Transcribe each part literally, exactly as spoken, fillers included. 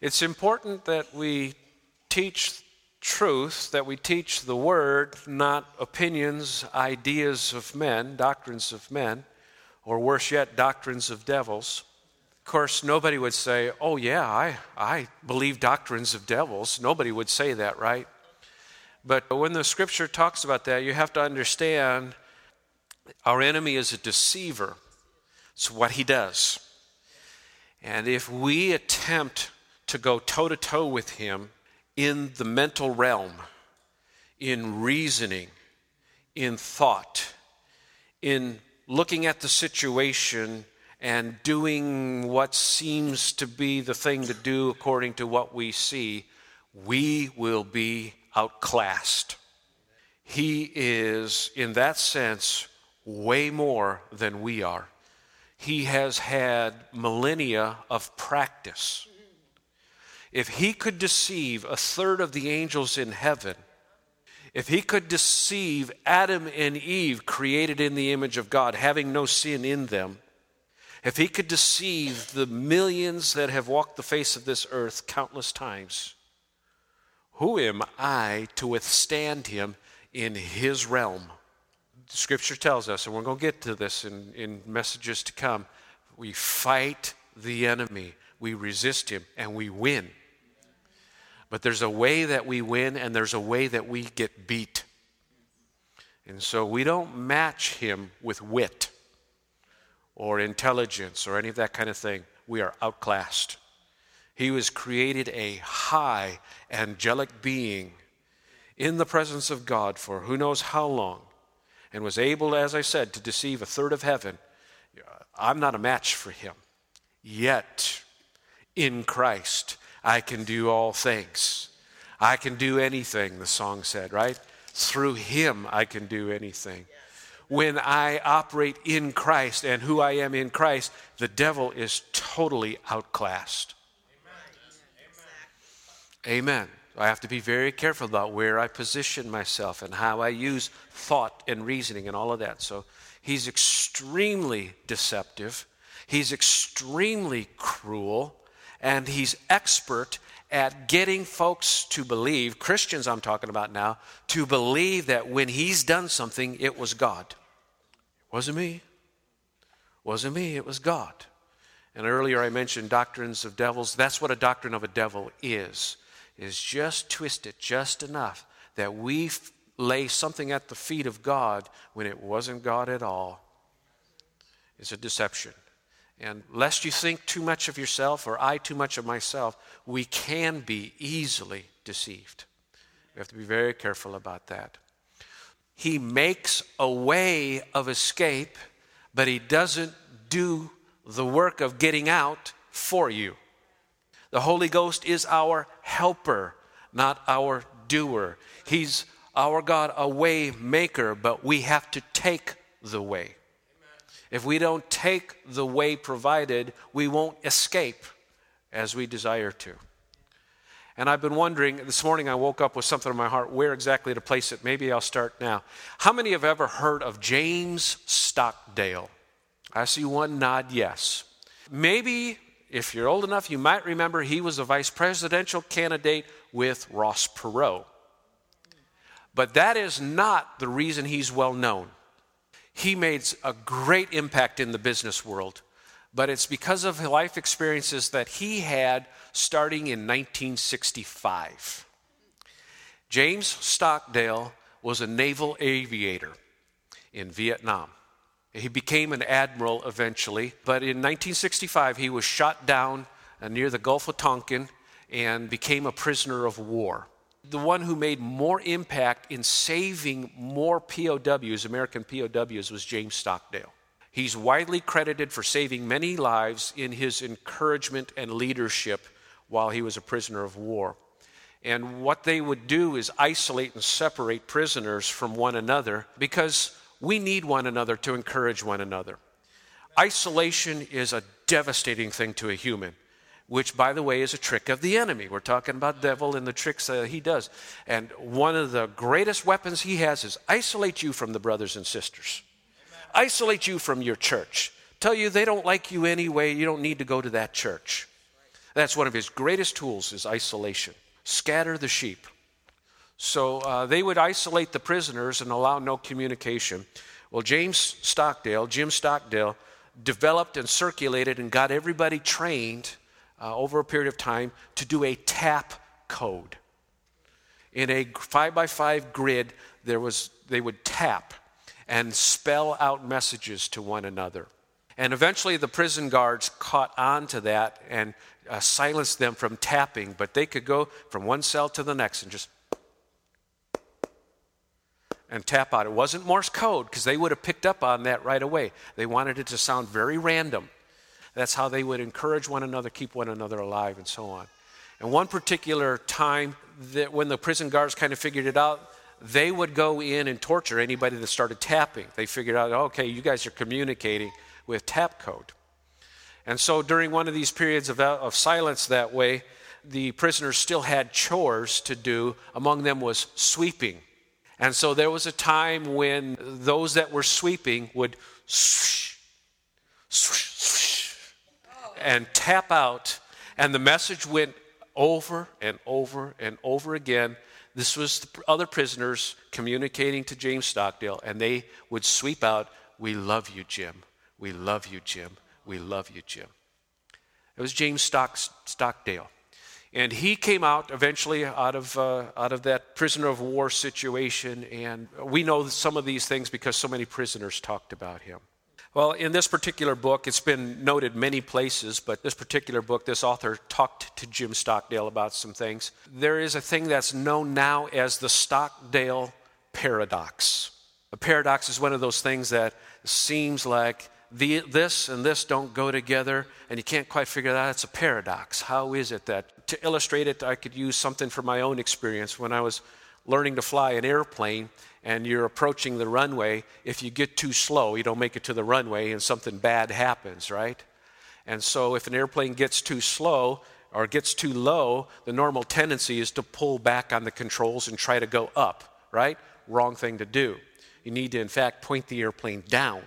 It's important that we teach truth, that we teach the word, not opinions, ideas of men, doctrines of men, or worse yet, doctrines of devils. Of course, nobody would say, oh yeah, I, I believe doctrines of devils. Nobody would say that, right? But when the scripture talks about that, you have to understand our enemy is a deceiver. It's what he does. And if we attempt to go toe-to-toe with him in the mental realm, in reasoning, in thought, in looking at the situation and doing what seems to be the thing to do according to what we see, we will be outclassed. He is, in that sense, way more than we are. He has had millennia of practice. If he could deceive a third of the angels in heaven, if he could deceive Adam and Eve, created in the image of God, having no sin in them, if he could deceive the millions that have walked the face of this earth countless times, who am I to withstand him in his realm? The scripture tells us, and we're going to get to this in, in messages to come, we fight the enemy, we resist him, and we win. But there's a way that we win, and there's a way that we get beat. And so we don't match him with wit or intelligence or any of that kind of thing. We are outclassed. He was created a high angelic being in the presence of God for who knows how long, and was able, as I said, to deceive a third of heaven. I'm not a match for him. Yet, in Christ, I can do all things. I can do anything, the song said, right? Through him, I can do anything. When I operate in Christ and who I am in Christ, the devil is totally outclassed. Amen. Amen. I have to be very careful about where I position myself and how I use thought and reasoning and all of that. So he's extremely deceptive. He's extremely cruel. And he's expert at getting folks to believe, Christians I'm talking about now, to believe that when he's done something, it was God. It wasn't me. It wasn't me, it was God. And earlier I mentioned doctrines of devils. That's what a doctrine of a devil is. Is just twisted just enough that we f- lay something at the feet of God when it wasn't God at all. It's a deception. And lest you think too much of yourself or I too much of myself, we can be easily deceived. We have to be very careful about that. He makes a way of escape, but he doesn't do the work of getting out for you. The Holy Ghost is our helper, not our doer. He's our God, a way maker, but we have to take the way. Amen. If we don't take the way provided, we won't escape as we desire to. And I've been wondering, this morning I woke up with something in my heart, where exactly to place it. Maybe I'll start now. How many have ever heard of James Stockdale? I see one nod yes. Maybe if you're old enough, you might remember he was a vice presidential candidate with Ross Perot. But that is not the reason he's well known. He made a great impact in the business world, but it's because of life experiences that he had starting in nineteen sixty-five. James Stockdale was a naval aviator in Vietnam. He became an admiral eventually, but in nineteen sixty-five he was shot down near the Gulf of Tonkin and became a prisoner of war. The one who made more impact in saving more P O Ws, American P O Ws, was James Stockdale. He's widely credited for saving many lives in his encouragement and leadership while he was a prisoner of war. And what they would do is isolate and separate prisoners from one another, because we need one another to encourage one another. Isolation is a devastating thing to a human, which, by the way, is a trick of the enemy. We're talking about devil and the tricks that he does. And one of the greatest weapons he has is isolate you from the brothers and sisters. Amen. Isolate you from your church. Tell you they don't like you anyway, you don't need to go to that church. That's one of his greatest tools, is isolation. Scatter the sheep. So uh, they would isolate the prisoners and allow no communication. Well, James Stockdale, Jim Stockdale, developed and circulated and got everybody trained uh, over a period of time to do a tap code. In a five by five grid, there was they would tap and spell out messages to one another. And eventually the prison guards caught on to that and uh, silenced them from tapping, but they could go from one cell to the next and just and tap out. It wasn't Morse code, because they would have picked up on that right away. They wanted it to sound very random. That's how they would encourage one another, keep one another alive, and so on. And one particular time that when the prison guards kind of figured it out, they would go in and torture anybody that started tapping. They figured out, okay, you guys are communicating with tap code. And so during one of these periods of, of silence that way, the prisoners still had chores to do. Among them was sweeping. And so there was a time when those that were sweeping would swoosh, swoosh, swoosh, and tap out, and the message went over and over and over again. This was the other prisoners communicating to James Stockdale, and they would sweep out, "We love you, Jim. We love you, Jim. We love you, Jim." It was James Stock, Stockdale. And he came out eventually out of uh, out of that prisoner of war situation, and we know some of these things because so many prisoners talked about him. Well, in this particular book, it's been noted many places, but this particular book, this author talked to Jim Stockdale about some things. There is a thing that's known now as the Stockdale paradox. A paradox is one of those things that seems like the, this and this don't go together, and you can't quite figure it out. It's a paradox. How is it that? To illustrate it, I could use something from my own experience. When I was learning to fly an airplane and you're approaching the runway, if you get too slow, you don't make it to the runway and something bad happens, right? And so if an airplane gets too slow or gets too low, the normal tendency is to pull back on the controls and try to go up, right? Wrong thing to do. You need to, in fact, point the airplane down.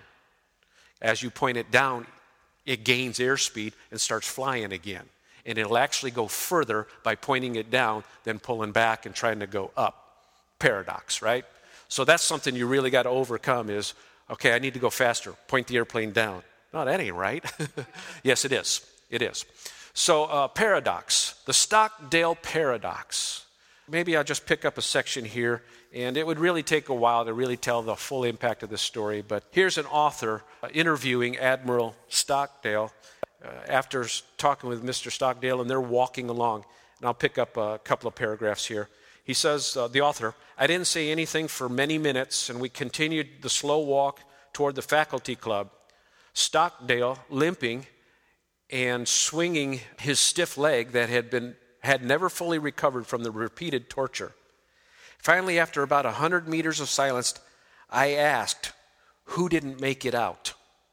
As you point it down, it gains airspeed and starts flying again. And it'll actually go further by pointing it down than pulling back and trying to go up. Paradox, right? So that's something you really got to overcome is, okay, I need to go faster. Point the airplane down. No, that ain't right. Yes, it is. It is. So uh, paradox, the Stockdale paradox. Maybe I'll just pick up a section here, and it would really take a while to really tell the full impact of this story. But here's an author uh, interviewing Admiral Stockdale uh, after talking with Mister Stockdale, and they're walking along. And I'll pick up a couple of paragraphs here. He says, uh, the author, "I didn't say anything for many minutes, and we continued the slow walk toward the faculty club. Stockdale, limping and swinging his stiff leg that had been had never fully recovered from the repeated torture. Finally, after about a hundred meters of silence, I asked, who didn't make it out?"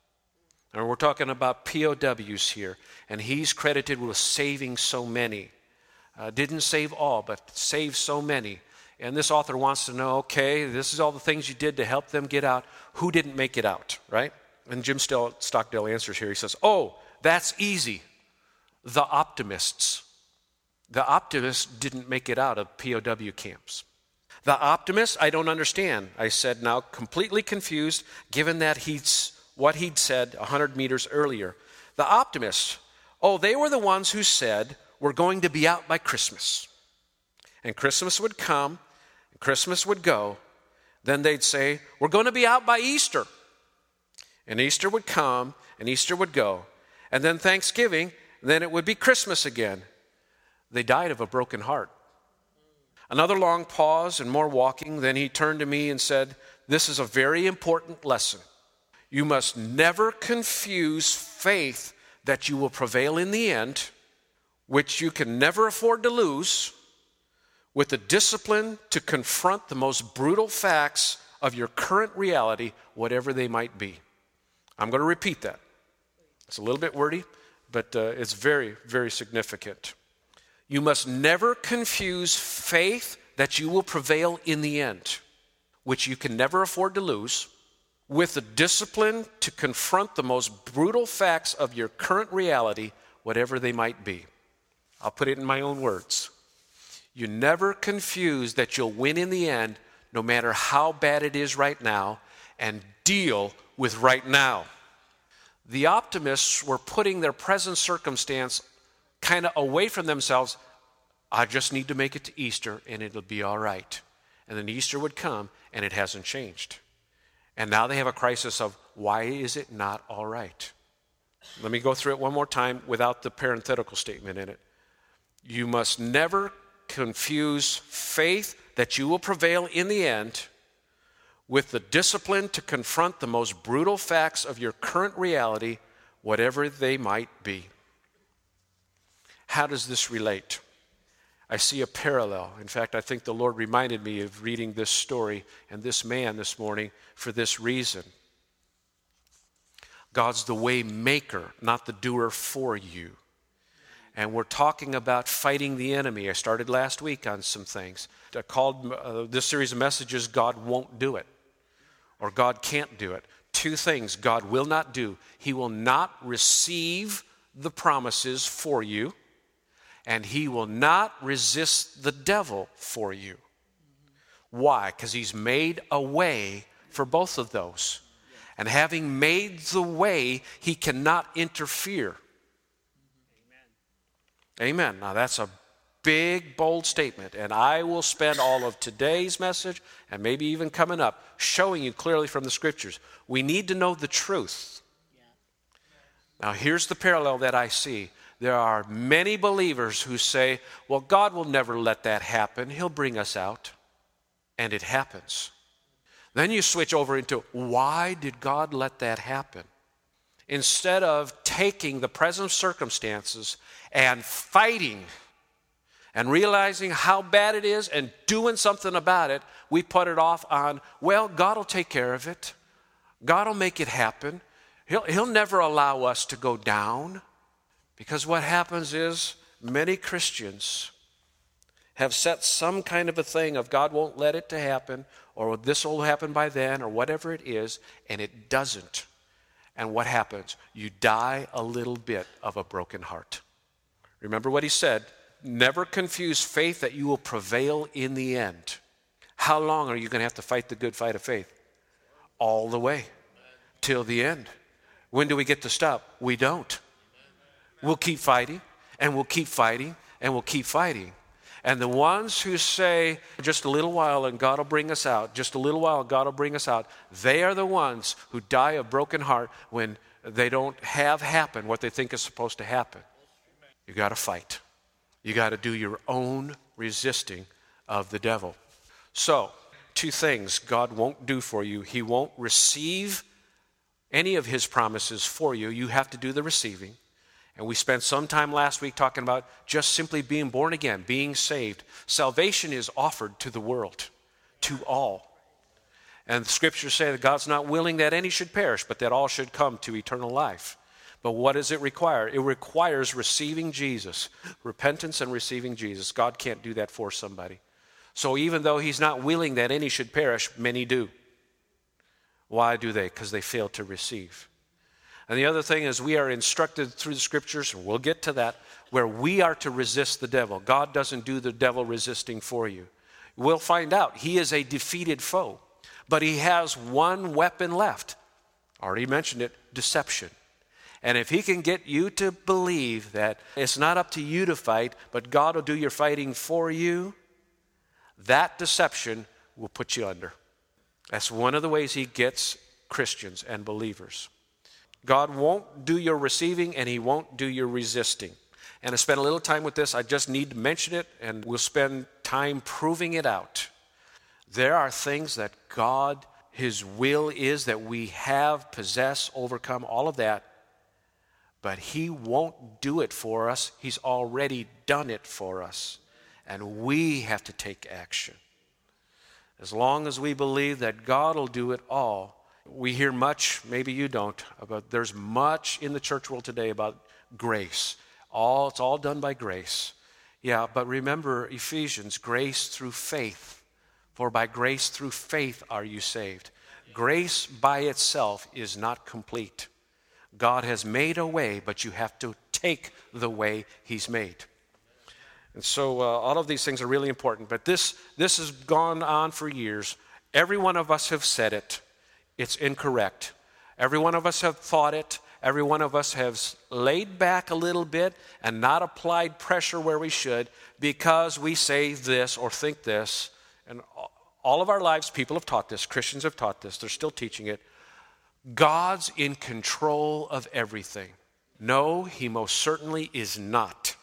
And we're talking about P O Ws here, and he's credited with saving so many. Uh, didn't save all, but saved so many. And this author wants to know, okay, this is all the things you did to help them get out. Who didn't make it out, right? And Jim Stockdale answers here. He says, oh, that's easy. The optimists. The optimists didn't make it out of P O W camps. The optimists, I don't understand. I said, now completely confused, given that he's what he'd said a hundred meters earlier. The optimists, oh, they were the ones who said, we're going to be out by Christmas. And Christmas would come, and Christmas would go. Then they'd say, we're going to be out by Easter. And Easter would come, and Easter would go. And then Thanksgiving, then it would be Christmas again. They died of a broken heart. Another long pause and more walking. Then he turned to me and said, this is a very important lesson. You must never confuse faith that you will prevail in the end, which you can never afford to lose, with the discipline to confront the most brutal facts of your current reality, whatever they might be. I'm going to repeat that. It's a little bit wordy, but uh, it's very, very significant. You must never confuse faith that you will prevail in the end, which you can never afford to lose, with the discipline to confront the most brutal facts of your current reality, whatever they might be. I'll put it in my own words. You never confuse that you'll win in the end, no matter how bad it is right now, and deal with right now. The optimists were putting their present circumstance kind of away from themselves. I just need to make it to Easter and it'll be all right. And then Easter would come and it hasn't changed. And now they have a crisis of, why is it not all right? Let me go through it one more time without the parenthetical statement in it. You must never confuse faith that you will prevail in the end with the discipline to confront the most brutal facts of your current reality, whatever they might be. How does this relate? I see a parallel. In fact, I think the Lord reminded me of reading this story and this man this morning for this reason. God's the way maker, not the doer for you. And we're talking about fighting the enemy. I started last week on some things. I called uh, this series of messages, God Won't Do It, or God Can't Do It. Two things God will not do. He will not receive the promises for you, and he will not resist the devil for you. Why? Because he's made a way for both of those. And having made the way, he cannot interfere. Amen. Amen. Now that's a big, bold statement. And I will spend all of today's message, and maybe even coming up, showing you clearly from the scriptures. We need to know the truth. Now here's the parallel that I see. There are many believers who say, well, God will never let that happen. He'll bring us out. And it happens. Then you switch over into, why did God let that happen? Instead of taking the present circumstances and fighting and realizing how bad it is and doing something about it, we put it off on, well, God will take care of it. God will make it happen. He'll, he'll never allow us to go down. Because what happens is many Christians have set some kind of a thing of God won't let it to happen, or this will happen by then, or whatever it is, and it doesn't. And what happens? You die a little bit of a broken heart. Remember what he said, never confuse faith that you will prevail in the end. How long are you going to have to fight the good fight of faith? All the way, till the end. When do we get to stop? We don't. We'll keep fighting, and we'll keep fighting, and we'll keep fighting. And the ones who say, just a little while and God will bring us out, just a little while and God will bring us out, they are the ones who die of broken heart when they don't have happen what they think is supposed to happen. You got to fight. You got to do your own resisting of the devil. So, two things God won't do for you. He won't receive any of his promises for you. You have to do the receiving. And we spent some time last week talking about just simply being born again, being saved. Salvation is offered to the world, to all. And the scriptures say that God's not willing that any should perish, but that all should come to eternal life. But what does it require? It requires receiving Jesus, repentance and receiving Jesus. God can't do that for somebody. So even though he's not willing that any should perish, many do. Why do they? Because they fail to receive. And the other thing is we are instructed through the scriptures, and we'll get to that, where we are to resist the devil. God doesn't do the devil resisting for you. We'll find out. He is a defeated foe. But he has one weapon left. Already mentioned it, deception. And if he can get you to believe that it's not up to you to fight, but God will do your fighting for you, that deception will put you under. That's one of the ways he gets Christians and believers. God won't do your receiving and he won't do your resisting. And I spent a little time with this. I just need to mention it and we'll spend time proving it out. There are things that God, his will is that we have, possess, overcome, all of that. But he won't do it for us. He's already done it for us. And we have to take action. As long as we believe that God will do it all, we hear much, maybe you don't, about there's much in the church world today about grace. All it's all done by grace. Yeah, but remember Ephesians, grace through faith. For by grace through faith are you saved. Grace by itself is not complete. God has made a way, but you have to take the way he's made. And so uh, all of these things are really important. But this, this has gone on for years. Every one of us have said it. It's incorrect. Every one of us have thought it. Every one of us has laid back a little bit and not applied pressure where we should because we say this or think this. And all of our lives, people have taught this. Christians have taught this. They're still teaching it. God's in control of everything. No, he most certainly is not.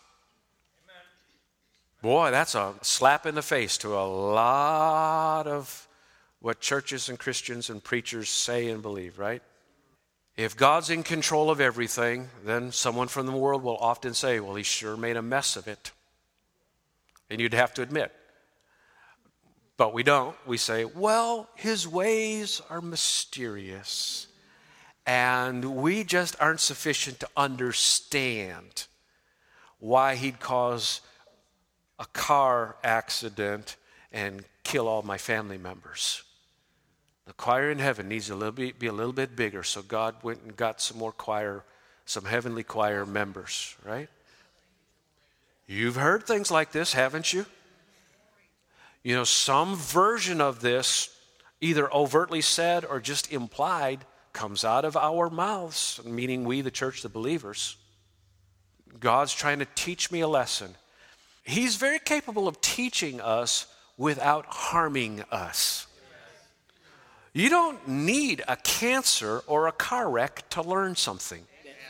Boy, that's a slap in the face to a lot of what churches and Christians and preachers say and believe, right? If God's in control of everything, then someone from the world will often say, well, he sure made a mess of it. And you'd have to admit. But we don't. We say, well, his ways are mysterious. And we just aren't sufficient to understand why he'd cause a car accident and kill all my family members. The choir in heaven needs to little bit, be a little bit bigger, so God went and got some more choir, some heavenly choir members, right? You've heard things like this, haven't you? You know, some version of this, either overtly said or just implied, comes out of our mouths, meaning we, the church, the believers. God's trying to teach me a lesson. He's very capable of teaching us without harming us. You don't need a cancer or a car wreck to learn something.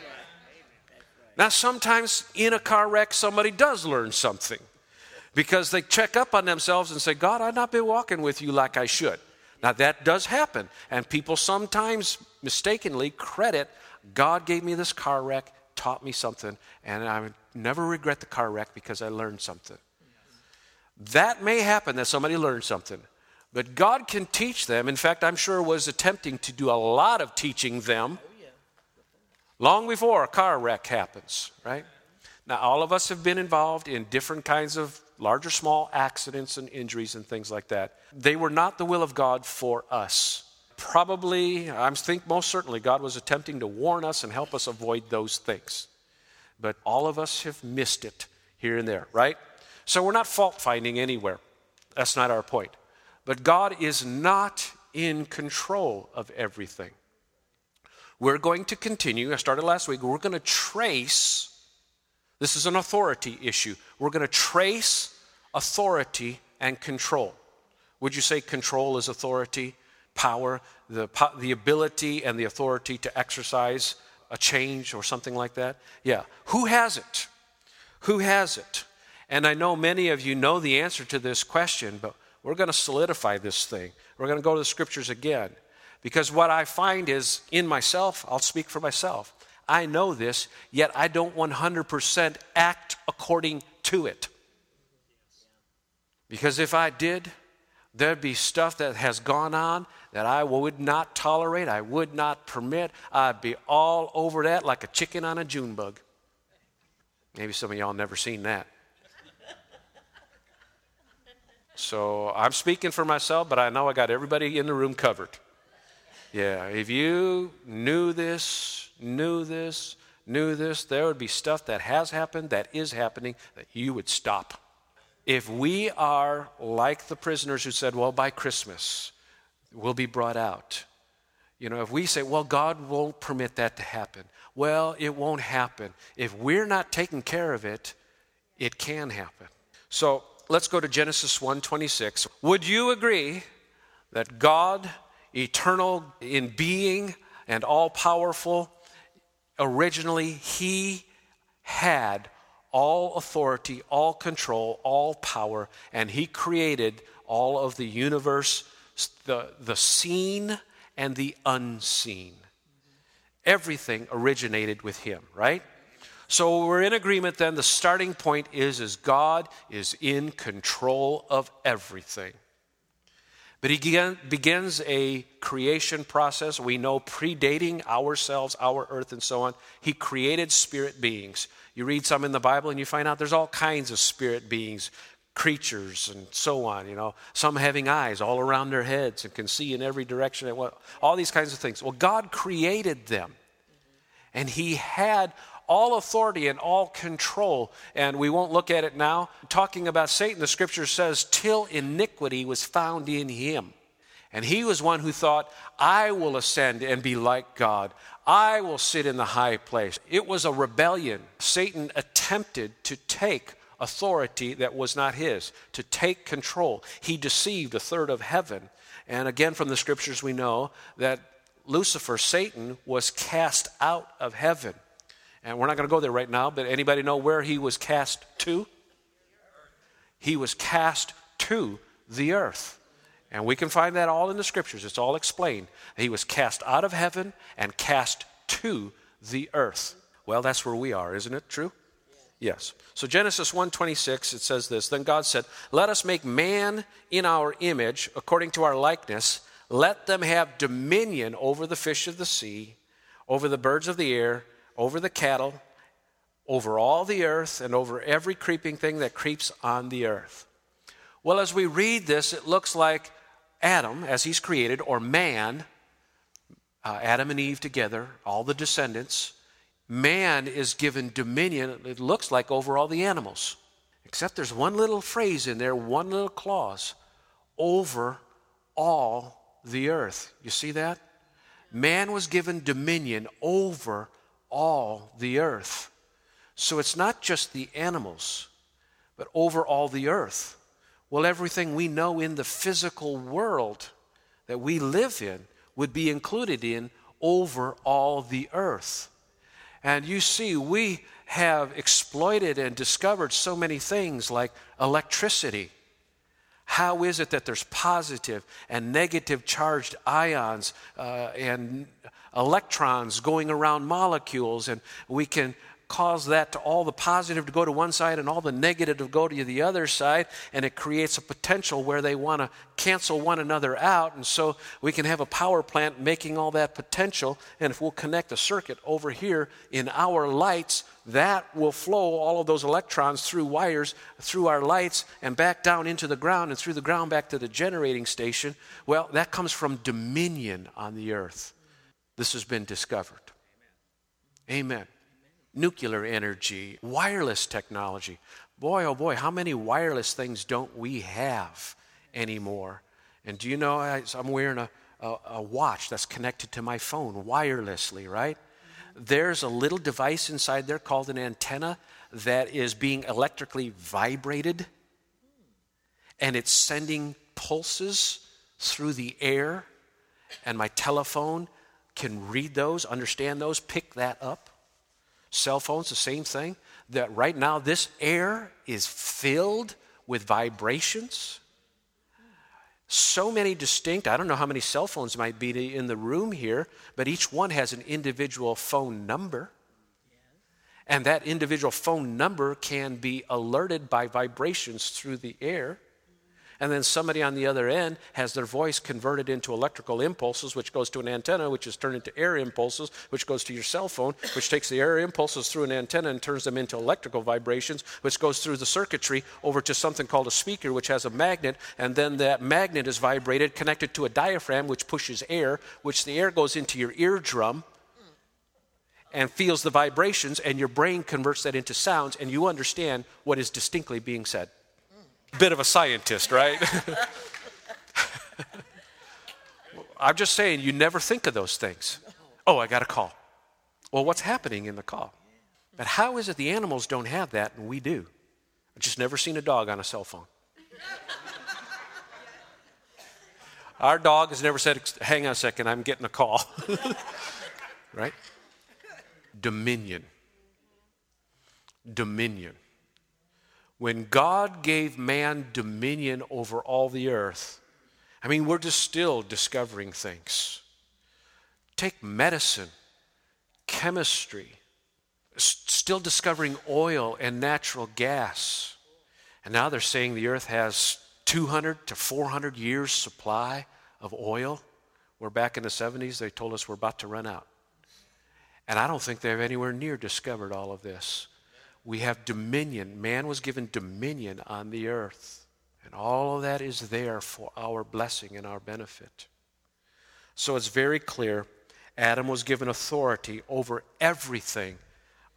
Now, sometimes in a car wreck, somebody does learn something because they check up on themselves and say, God, I've not been walking with you like I should. Now, that does happen, and people sometimes mistakenly credit, God gave me this car wreck, taught me something, and I would never regret the car wreck because I learned something. That may happen that somebody learned something, but God can teach them. In fact, I'm sure was attempting to do a lot of teaching them long before a car wreck happens, right? Now, all of us have been involved in different kinds of large or small accidents and injuries and things like that. They were not the will of God for us. Probably, I think most certainly, God was attempting to warn us and help us avoid those things. But all of us have missed it here and there, right? So we're not fault-finding anywhere. That's not our point. But God is not in control of everything. We're going to continue, I started last week, we're going to trace, this is an authority issue, we're going to trace authority and control. Would you say control is authority, power, the, the ability and the authority to exercise a change or something like that? Yeah. Who has it? Who has it? And I know many of you know the answer to this question, but we're going to solidify this thing. We're going to go to the scriptures again. Because what I find is in myself, I'll speak for myself, I know this, yet I don't one hundred percent act according to it. Because if I did, there'd be stuff that has gone on that I would not tolerate, I would not permit. I'd be all over that like a chicken on a June bug. Maybe some of y'all never seen that. So I'm speaking for myself, but I know I got everybody in the room covered. Yeah, if you knew this, knew this, knew this, there would be stuff that has happened, that is happening, that you would stop. If we are like the prisoners who said, well, by Christmas, we'll be brought out. You know, if we say, well, God won't permit that to happen. Well, it won't happen. If we're not taking care of it, it can happen. So let's go to Genesis one twenty-six. Would you agree that God, eternal in being and all-powerful, originally he had all authority, all control, all power, and he created all of the universe, the, the seen and the unseen. Everything originated with him, right? So we're in agreement then. The starting point is, is God is in control of everything. But he began, begins a creation process, we know, predating ourselves, our earth, and so on. He created spirit beings. You read some in the Bible and you find out there's all kinds of spirit beings, creatures, and so on. You know, some having eyes all around their heads and can see in every direction. And all these kinds of things. Well, God created them. And he had all authority and all control. And we won't look at it now. Talking about Satan, the scripture says, till iniquity was found in him. And he was one who thought, I will ascend and be like God. I will sit in the high place. It was a rebellion. Satan attempted to take authority that was not his, to take control. He deceived a third of heaven. And again, from the scriptures, we know that Lucifer, Satan, was cast out of heaven. And we're not going to go there right now, but anybody know where he was cast to? He was cast to the earth. And we can find that all in the scriptures. It's all explained. He was cast out of heaven and cast to the earth. Well, that's where we are, isn't it true? Yes. So Genesis one twenty-six, it says this, then God said, let us make man in our image, according to our likeness. Let them have dominion over the fish of the sea, over the birds of the air, over the cattle, over all the earth, and over every creeping thing that creeps on the earth. Well, as we read this, it looks like Adam, as he's created, or man, uh, Adam and Eve together, all the descendants, man is given dominion, it looks like, over all the animals. Except there's one little phrase in there, one little clause, over all the earth. You see that? Man was given dominion over all the earth. So it's not just the animals, but over all the earth. Well, everything we know in the physical world that we live in would be included in over all the earth. And you see, we have exploited and discovered so many things like electricity. How is it that there's positive and negative charged ions uh, and electrons going around molecules, and we can cause that to all the positive to go to one side and all the negative to go to the other side, and it creates a potential where they want to cancel one another out, and so we can have a power plant making all that potential, and if we'll connect a circuit over here in our lights, that will flow all of those electrons through wires, through our lights, and back down into the ground, and through the ground back to the generating station. Well, that comes from dominion on the earth. This has been discovered. Amen. Amen. Nuclear energy, wireless technology. Boy, oh boy, how many wireless things don't we have anymore? And do you know, I, I'm wearing a, a, a watch that's connected to my phone wirelessly, right? Mm-hmm. There's a little device inside there called an antenna that is being electrically vibrated, and it's sending pulses through the air, and my telephone can read those, understand those, pick that up. Cell phones, the same thing. That right now this air is filled with vibrations. So many distinct, I don't know how many cell phones might be in the room here, but each one has an individual phone number. And that individual phone number can be alerted by vibrations through the air. And then somebody on the other end has their voice converted into electrical impulses, which goes to an antenna, which is turned into air impulses, which goes to your cell phone, which takes the air impulses through an antenna and turns them into electrical vibrations, which goes through the circuitry over to something called a speaker, which has a magnet, and then that magnet is vibrated, connected to a diaphragm, which pushes air, which the air goes into your eardrum and feels the vibrations, and your brain converts that into sounds, and you understand what is distinctly being said. Bit of a scientist, right? I'm just saying, you never think of those things. Oh, I got a call. Well, what's happening in the call? But how is it the animals don't have that and we do? I've just never seen a dog on a cell phone. Our dog has never said, hang on a second, I'm getting a call. Right? Dominion. Dominion. When God gave man dominion over all the earth, I mean, we're just still discovering things. Take medicine, chemistry, still discovering oil and natural gas. And now they're saying the earth has two hundred to four hundred years supply of oil. Where back in the seventies, they told us we're about to run out. And I don't think they've anywhere near discovered all of this. We have dominion. Man was given dominion on the earth. And all of that is there for our blessing and our benefit. So it's very clear Adam was given authority over everything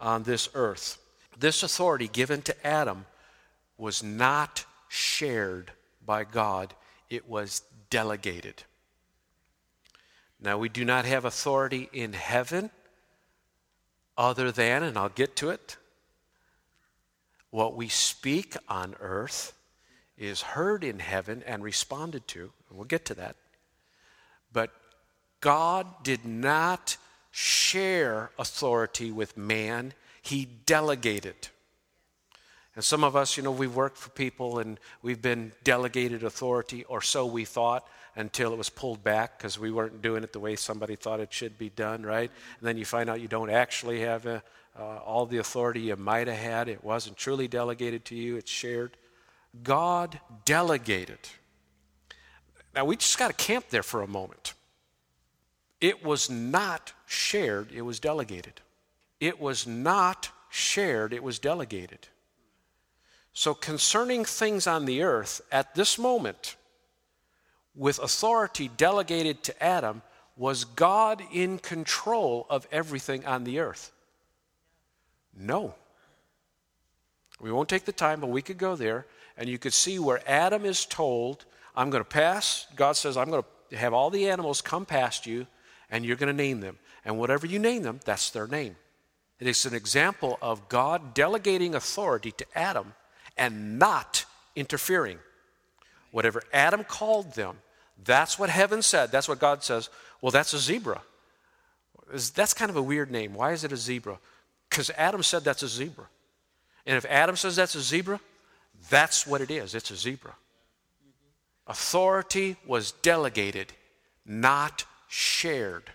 on this earth. This authority given to Adam was not shared by God. It was delegated. Now, we do not have authority in heaven other than, and I'll get to it, what we speak on earth is heard in heaven and responded to. And we'll get to that. But God did not share authority with man. He delegated. And some of us, you know, we've worked for people and we've been delegated authority, or so we thought, until it was pulled back because we weren't doing it the way somebody thought it should be done, right? And then you find out you don't actually have a, uh, all the authority you might have had. It wasn't truly delegated to you. It's shared. God delegated. Now, we just got to camp there for a moment. It was not shared. It was delegated. It was not shared. It was delegated. So concerning things on the earth, at this moment, with authority delegated to Adam, was God in control of everything on the earth? No. We won't take the time, but we could go there, and you could see where Adam is told, I'm going to pass, God says, I'm going to have all the animals come past you, and you're going to name them. And whatever you name them, that's their name. It is an example of God delegating authority to Adam and not interfering. Whatever Adam called them, that's what heaven said. That's what God says. Well, that's a zebra. That's kind of a weird name. Why is it a zebra? Because Adam said that's a zebra. And if Adam says that's a zebra, that's what it is. It's a zebra. Authority was delegated, not shared.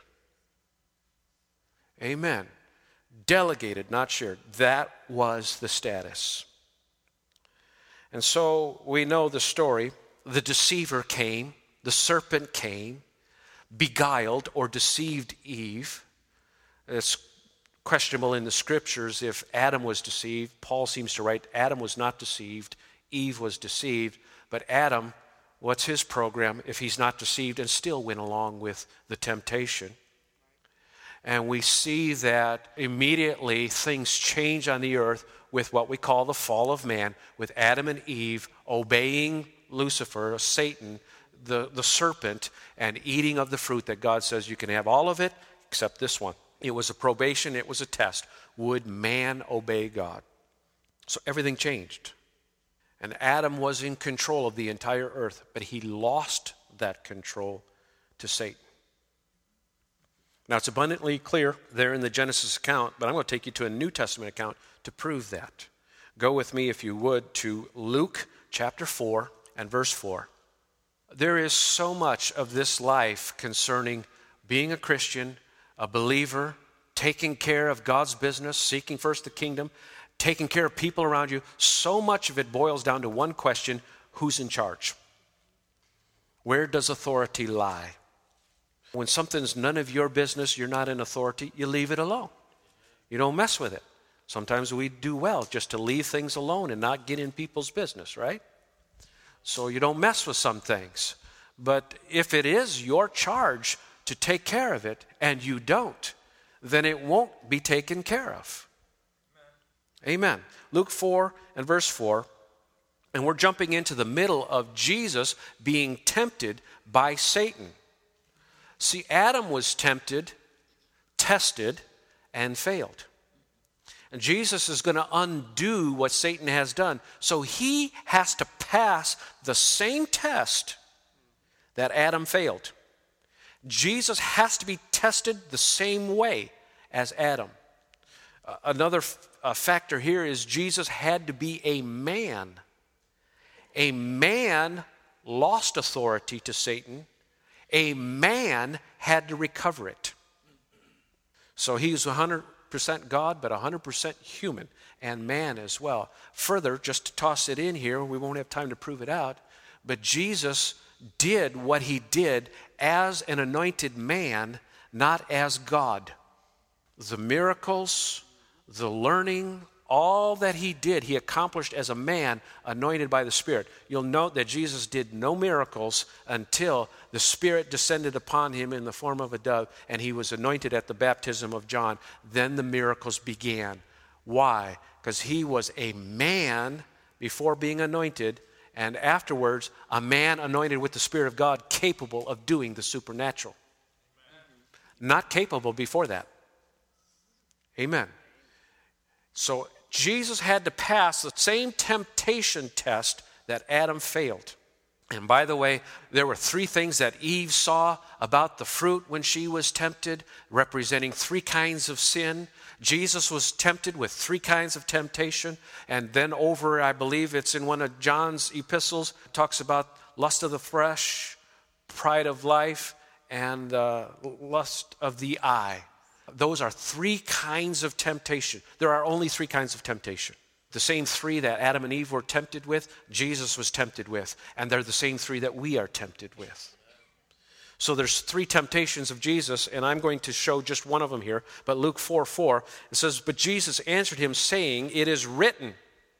Amen. Delegated, not shared. That was the status. And so we know the story. The deceiver came, the serpent came, beguiled or deceived Eve. It's questionable in the scriptures if Adam was deceived. Paul seems to write Adam was not deceived, Eve was deceived. But Adam, what's his program if he's not deceived and still went along with the temptation? And we see that immediately things change on the earth with what we call the fall of man, with Adam and Eve obeying Lucifer, Satan, the, the serpent, and eating of the fruit that God says you can have all of it except this one. It was a probation, it was a test. Would man obey God? So everything changed. And Adam was in control of the entire earth, but he lost that control to Satan. Now, it's abundantly clear there in the Genesis account, but I'm going to take you to a New Testament account to prove that. Go with me, if you would, to Luke chapter four and verse four. There is so much of this life concerning being a Christian, a believer, taking care of God's business, seeking first the kingdom, taking care of people around you. So much of it boils down to one question: who's in charge? Where does authority lie? When something's none of your business, you're not in authority, you leave it alone. You don't mess with it. Sometimes we do well just to leave things alone and not get in people's business, right? So you don't mess with some things. But if it is your charge to take care of it and you don't, then it won't be taken care of. Amen. Amen. Luke four and verse four, and we're jumping into the middle of Jesus being tempted by Satan. See, Adam was tempted, tested, and failed. And Jesus is going to undo what Satan has done. So he has to pass the same test that Adam failed. Jesus has to be tested the same way as Adam. Uh, another f- uh, factor here is Jesus had to be a man. A man lost authority to Satan. A man had to recover it. So he's one hundred percent God, but one hundred percent human and man as well. Further, just to toss it in here, we won't have time to prove it out, but Jesus did what he did as an anointed man, not as God. The miracles, the learning, all that he did, he accomplished as a man anointed by the Spirit. You'll note that Jesus did no miracles until the Spirit descended upon him in the form of a dove, and he was anointed at the baptism of John. Then the miracles began. Why? Because he was a man before being anointed, and afterwards a man anointed with the Spirit of God, capable of doing the supernatural. Not capable before that. Amen. So Jesus had to pass the same temptation test that Adam failed. And by the way, there were three things that Eve saw about the fruit when she was tempted, representing three kinds of sin. Jesus was tempted with three kinds of temptation. And then over, I believe it's in one of John's epistles, talks about lust of the flesh, pride of life, and uh, lust of the eye. Those are three kinds of temptation. There are only three kinds of temptation. The same three that Adam and Eve were tempted with, Jesus was tempted with. And they're the same three that we are tempted with. So there's three temptations of Jesus, and I'm going to show just one of them here. But Luke four four, it says, "But Jesus answered him, saying, It is written,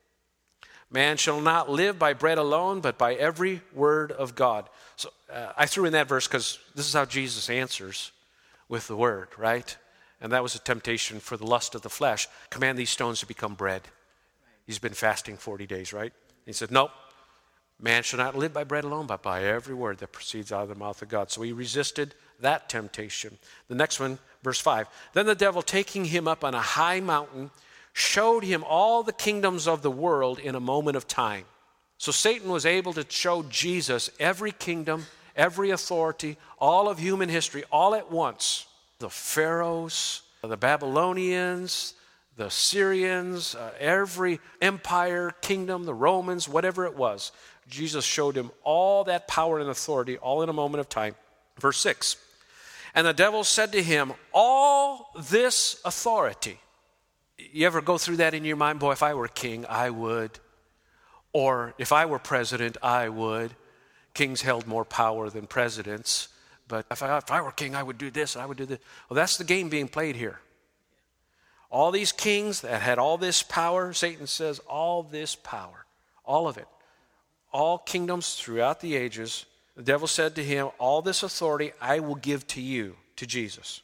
man shall not live by bread alone, but by every word of God." So uh, I threw in that verse because this is how Jesus answers with the word, right? And that was a temptation for the lust of the flesh. Command these stones to become bread. He's been fasting forty days, right? He said, nope, man shall not live by bread alone, but by every word that proceeds out of the mouth of God. So he resisted that temptation. The next one, verse five. "Then the devil, taking him up on a high mountain, showed him all the kingdoms of the world in a moment of time." So Satan was able to show Jesus every kingdom, every authority, all of human history, all at once. The Pharaohs, the Babylonians, the Syrians, uh, every empire, kingdom, the Romans, whatever it was. Jesus showed him all that power and authority, all in a moment of time. Verse six, "And the devil said to him, all this authority." You ever go through that in your mind? Boy, if I were king, I would. Or if I were president, I would. Kings held more power than presidents. But if I, if I were king, I would do this, and I would do this. Well, that's the game being played here. All these kings that had all this power, Satan says, all this power, all of it, all kingdoms throughout the ages, the devil said to him, all this authority I will give to you, to Jesus,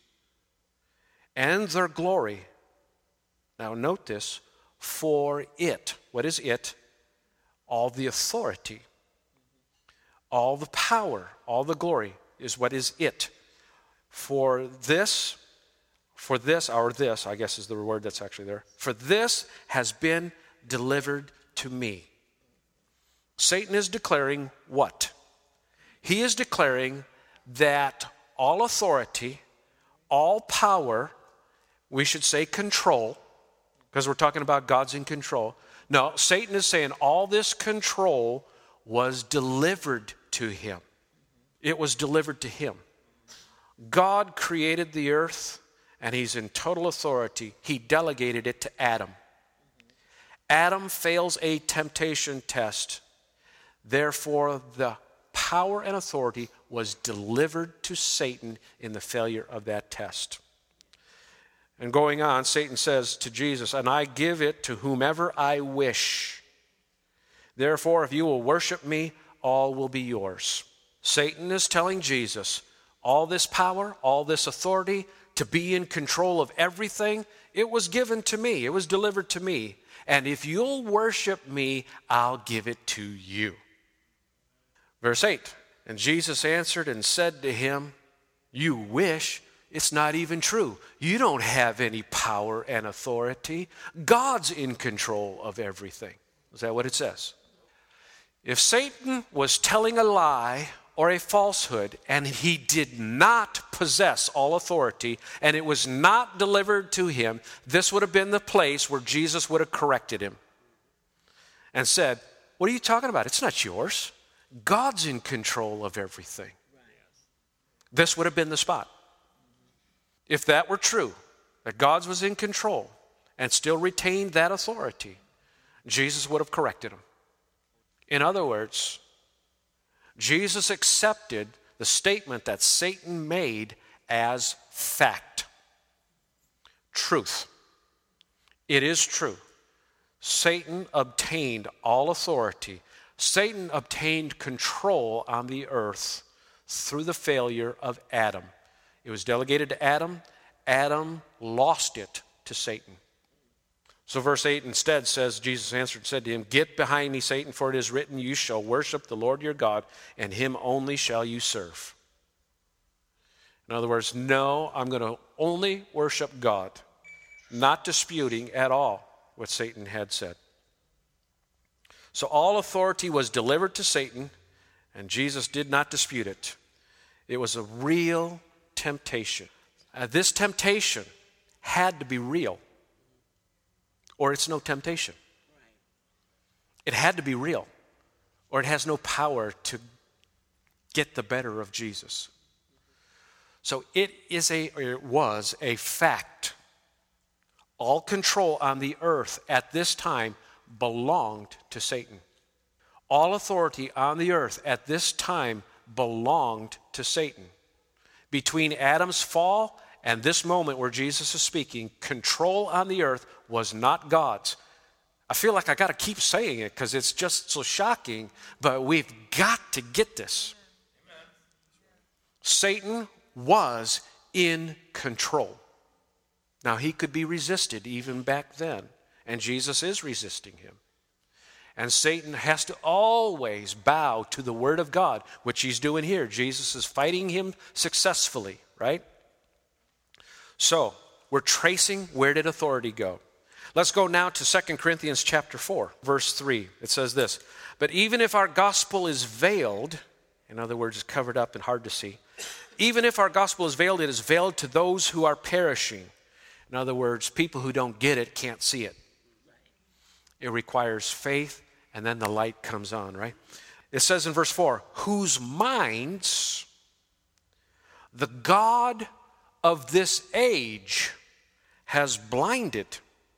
and their glory. Now note this, for it. What is it? All the authority, all the power, all the glory is what is it. For this, for this, or this, I guess is the word that's actually there. For this has been delivered to me. Satan is declaring what? He is declaring that all authority, all power, we should say control, because we're talking about God's in control. No, Satan is saying all this control was delivered to him. It was delivered to him. God created the earth, and he's in total authority. He delegated it to Adam. Adam fails a temptation test. Therefore, the power and authority was delivered to Satan in the failure of that test. And going on, Satan says to Jesus, and I give it to whomever I wish. Therefore, if you will worship me, all will be yours. Satan is telling Jesus, all this power, all this authority, to be in control of everything, it was given to me. It was delivered to me. And if you'll worship me, I'll give it to you. Verse eight, and Jesus answered and said to him, you wish. It's not even true. You don't have any power and authority. God's in control of everything. Is that what it says? If Satan was telling a lie or a falsehood, and he did not possess all authority, and it was not delivered to him, this would have been the place where Jesus would have corrected him and said, what are you talking about? It's not yours. God's in control of everything. This would have been the spot. If that were true, that God was in control and still retained that authority, Jesus would have corrected him. In other words, Jesus accepted the statement that Satan made as fact. Truth. It is true. Satan obtained all authority. Satan obtained control on the earth through the failure of Adam. It was delegated to Adam. Adam lost it to Satan. So verse eight instead says, Jesus answered and said to him, "Get behind me, Satan, for it is written, you shall worship the Lord your God, and him only shall you serve." In other words, no, I'm going to only worship God, not disputing at all what Satan had said. So all authority was delivered to Satan, and Jesus did not dispute it. It was a real temptation. Uh, this temptation had to be real, or it's no temptation. It had to be real, or it has no power to get the better of Jesus. So it is a, or it was a fact. All control on the earth at this time belonged to Satan. All authority on the earth at this time belonged to Satan. Between Adam's fall and this moment where Jesus is speaking, control on the earth was not God's. I feel like I got to keep saying it because it's just so shocking, but we've got to get this. Amen. Satan was in control. Now, he could be resisted even back then, and Jesus is resisting him. And Satan has to always bow to the word of God, which he's doing here. Jesus is fighting him successfully, right? So, we're tracing where did authority go. Let's go now to Second Corinthians chapter four, verse three. It says this, "But even if our gospel is veiled," in other words, it's covered up and hard to see, "even if our gospel is veiled, it is veiled to those who are perishing." In other words, people who don't get it can't see it. It requires faith, and then the light comes on, right? It says in verse four, "Whose minds the God of this age has blinded,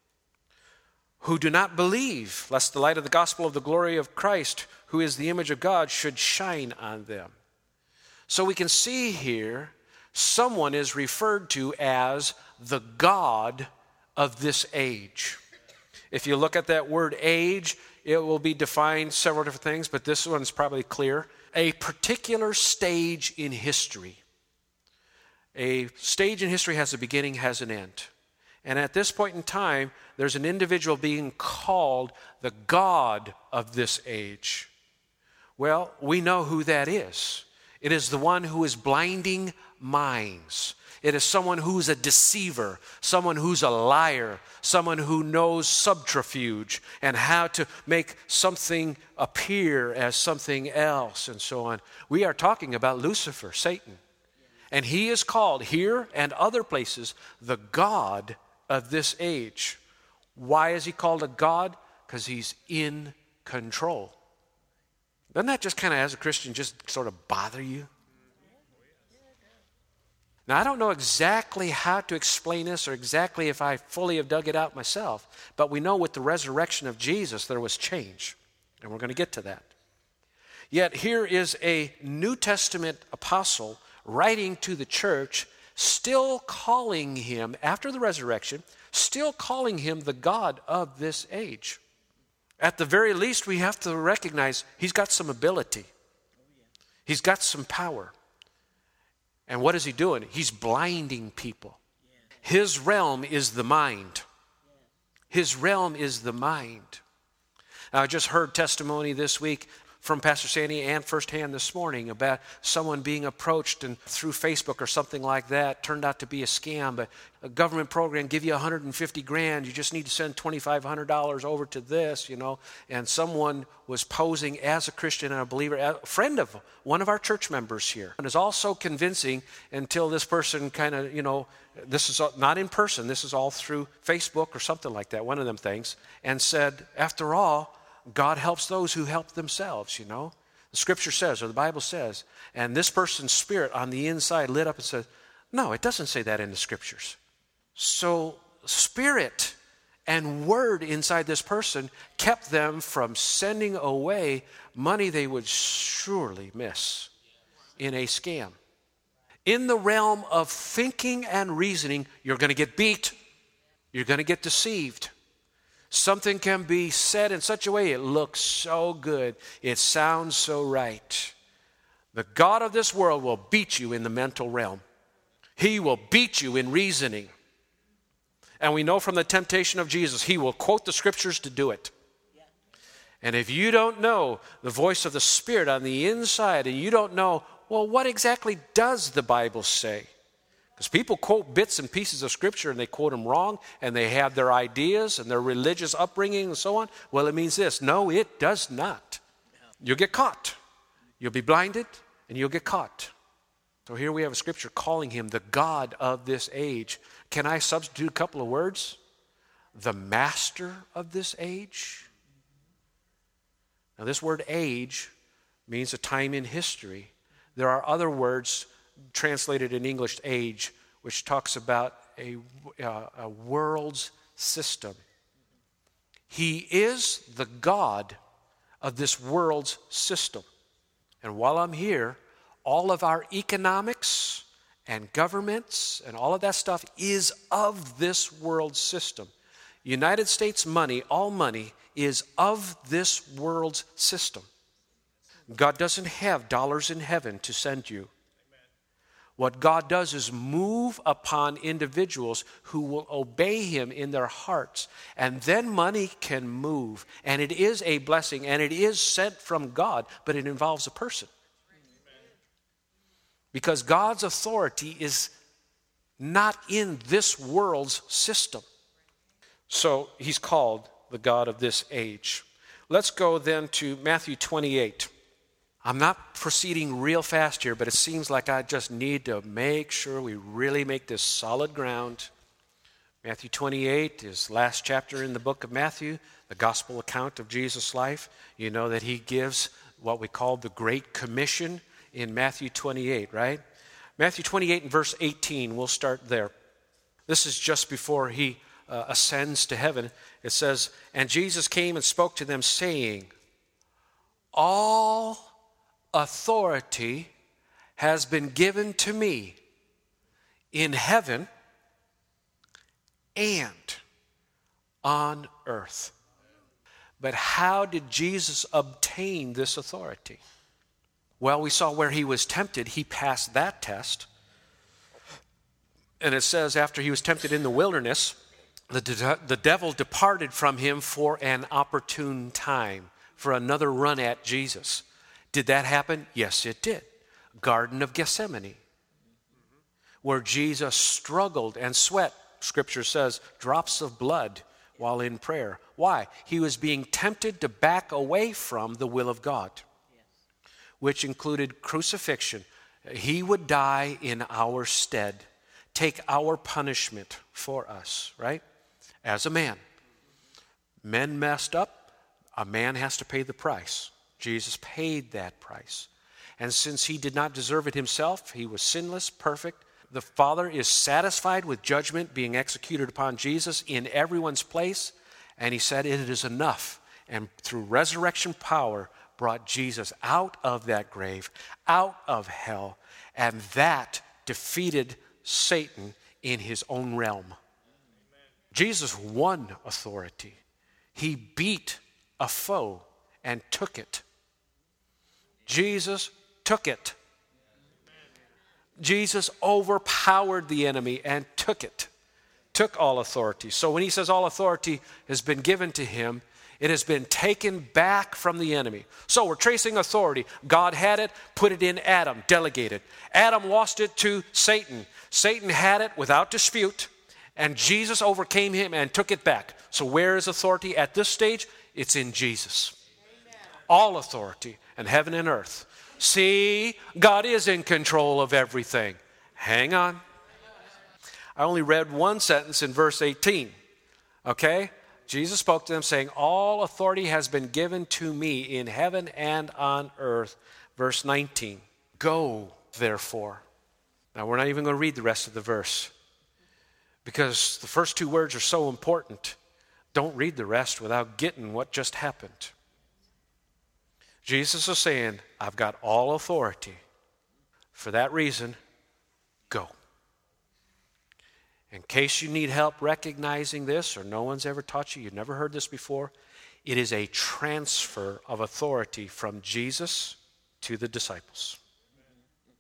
who do not believe, lest the light of the gospel of the glory of Christ, who is the image of God, should shine on them." So we can see here, someone is referred to as the God of this age. If you look at that word age, it will be defined several different things, but this one's probably clear. A particular stage in history. A stage in history has a beginning, has an end. And at this point in time, there's an individual being called the God of this age. Well, we know who that is. It is the one who is blinding minds. It is someone who's a deceiver, someone who's a liar, someone who knows subterfuge and how to make something appear as something else and so on. We are talking about Lucifer, Satan. And he is called here and other places the God of this age. Why is he called a God? Because he's in control. Doesn't that just kind of, as a Christian, just sort of bother you? Now, I don't know exactly how to explain this or exactly if I fully have dug it out myself, but we know with the resurrection of Jesus there was change, and we're going to get to that. Yet here is a New Testament apostle writing to the church, still calling him, after the resurrection, still calling him the God of this age. At the very least, we have to recognize he's got some ability. He's got some power. And what is he doing? He's blinding people. His realm is the mind. His realm is the mind. Now, I just heard testimony this week from Pastor Sandy and firsthand this morning about someone being approached and through Facebook or something like that, turned out to be a scam, but a government program give you one hundred fifty grand, you just need to send twenty-five hundred dollars over to this, you know, and someone was posing as a Christian and a believer, a friend of one of our church members here, and is all so convincing until this person kind of, you know, this is not in person, this is all through Facebook or something like that, one of them things, and said, after all, God helps those who help themselves, you know. The scripture says, or the Bible says, and this person's spirit on the inside lit up and said, no, it doesn't say that in the scriptures. So spirit and word inside this person kept them from sending away money they would surely miss in a scam. In the realm of thinking and reasoning, you're going to get beat. You're going to get deceived. Something can be said in such a way, it looks so good, it sounds so right. The God of this world will beat you in the mental realm. He will beat you in reasoning. And we know from the temptation of Jesus, he will quote the scriptures to do it. And if you don't know the voice of the Spirit on the inside, and you don't know, well, what exactly does the Bible say? Because people quote bits and pieces of scripture and they quote them wrong, and they have their ideas and their religious upbringing and so on. Well, it means this. No, it does not. You'll get caught. You'll be blinded and you'll get caught. So here we have a scripture calling him the God of this age. Can I substitute a couple of words? The master of this age. Now, this word age means a time in history. There are other words translated in English, age, which talks about a, uh, a world's system. He is the God of this world's system. And while I'm here, all of our economics and governments and all of that stuff is of this world system. United States money, all money, is of this world's system. God doesn't have dollars in heaven to send you. What God does is move upon individuals who will obey him in their hearts. And then money can move. And it is a blessing. And it is sent from God. But it involves a person. Because God's authority is not in this world's system. So he's called the God of this age. Let's go then to Matthew twenty-eight. I'm not proceeding real fast here, but it seems like I just need to make sure we really make this solid ground. Matthew twenty-eight is last chapter in the book of Matthew, the gospel account of Jesus' life. You know that he gives what we call the Great Commission in Matthew twenty-eight, right? Matthew twenty-eight and verse eighteen, we'll start there. This is just before he uh, ascends to heaven. It says, "And Jesus came and spoke to them, saying, all authority has been given to me in heaven and on earth." But how did Jesus obtain this authority? Well, we saw where he was tempted. He passed that test. And it says after he was tempted in the wilderness, the, de- the devil departed from him for an opportune time, for another run at Jesus. Did that happen? Yes, it did. Garden of Gethsemane, where Jesus struggled and sweat, Scripture says, drops of blood while in prayer. Why? He was being tempted to back away from the will of God, which included crucifixion. He would die in our stead, take our punishment for us, right? As a man. Men messed up, a man has to pay the price. Jesus paid that price. And since he did not deserve it himself, he was sinless, perfect. The Father is satisfied with judgment being executed upon Jesus in everyone's place. And he said, it is enough. And through resurrection power, brought Jesus out of that grave, out of hell. And that defeated Satan in his own realm. Amen. Jesus won authority. He beat a foe and took it. Jesus took it. Jesus overpowered the enemy and took it. Took all authority. So when he says all authority has been given to him, it has been taken back from the enemy. So we're tracing authority. God had it, put it in Adam, delegated. Adam lost it to Satan. Satan had it without dispute, and Jesus overcame him and took it back. So where is authority at this stage? It's in Jesus. Amen. All authority in heaven and earth. See, God is in control of everything. Hang on. I only read one sentence in verse eighteen. Okay? Jesus spoke to them saying, all authority has been given to me in heaven and on earth. Verse nineteen. Go, therefore. Now, we're not even going to read the rest of the verse because the first two words are so important. Don't read the rest without getting what just happened. Jesus is saying, I've got all authority. For that reason, go. In case you need help recognizing this, or no one's ever taught you, you've never heard this before, it is a transfer of authority from Jesus to the disciples.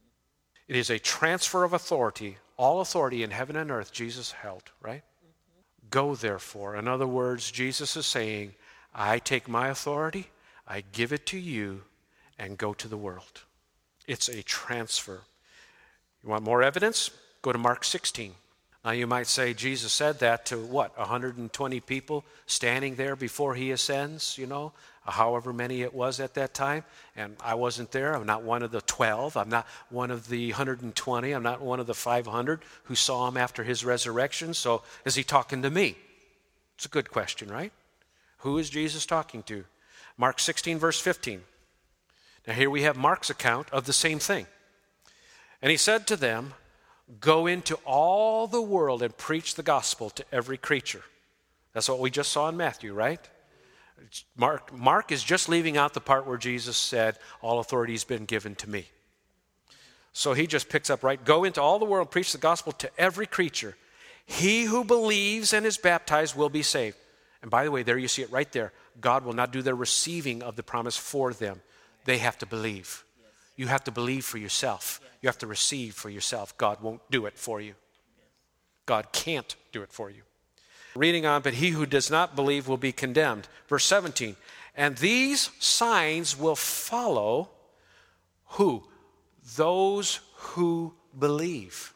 It is a transfer of authority. All authority in heaven and earth Jesus held, right? Go therefore. In other words, Jesus is saying, I take my authority, I give it to you, and go to the world. It's a transfer. You want more evidence? Go to Mark sixteen. Now you might say Jesus said that to what, one hundred twenty people standing there before he ascends, you know, however many it was at that time. And I wasn't there. I'm not one of the twelve. I'm not one of the one hundred twenty. I'm not one of the five hundred who saw him after his resurrection. So is he talking to me? It's a good question, right? Who is Jesus talking to? Mark sixteen, verse fifteen. Now here we have Mark's account of the same thing. And he said to them, go into all the world and preach the gospel to every creature. That's what we just saw in Matthew, right? Mark, Mark is just leaving out the part where Jesus said, all authority has been given to me. So he just picks up, right? Go into all the world, preach the gospel to every creature. He who believes and is baptized will be saved. And by the way, there you see it right there. God will not do the receiving of the promise for them. They have to believe. You have to believe for yourself. You have to receive for yourself. God won't do it for you. God can't do it for you. Reading on, but he who does not believe will be condemned. Verse seventeen, and these signs will follow who? Those who believe.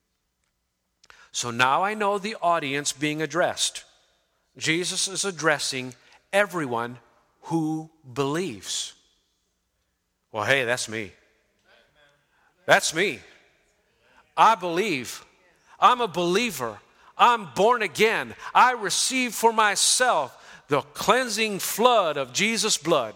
So now I know the audience being addressed. Jesus is addressing everyone who believes. Well, hey, that's me. That's me. I believe. I'm a believer. I'm born again. I receive for myself the cleansing flood of Jesus' blood.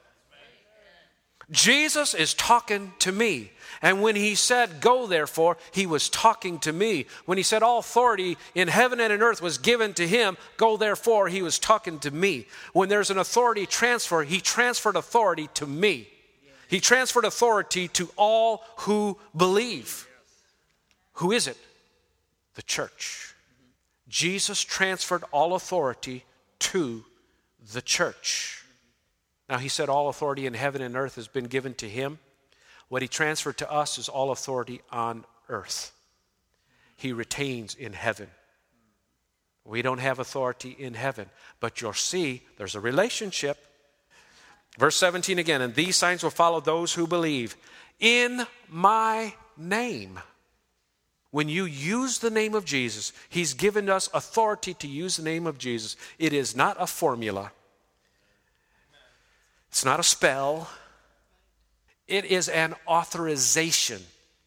Jesus is talking to me. And when he said, go therefore, he was talking to me. When he said all authority in heaven and in earth was given to him, go therefore, he was talking to me. When there's an authority transfer, he transferred authority to me. He transferred authority to all who believe. Who is it? The church. Jesus transferred all authority to the church. Now he said all authority in heaven and earth has been given to him. What he transferred to us is all authority on earth. He retains in heaven. We don't have authority in heaven, but you'll see there's a relationship. Verse seventeen again, and these signs will follow those who believe. In my name. When you use the name of Jesus, he's given us authority to use the name of Jesus. It is not a formula. It's not a spell. It is an authorization.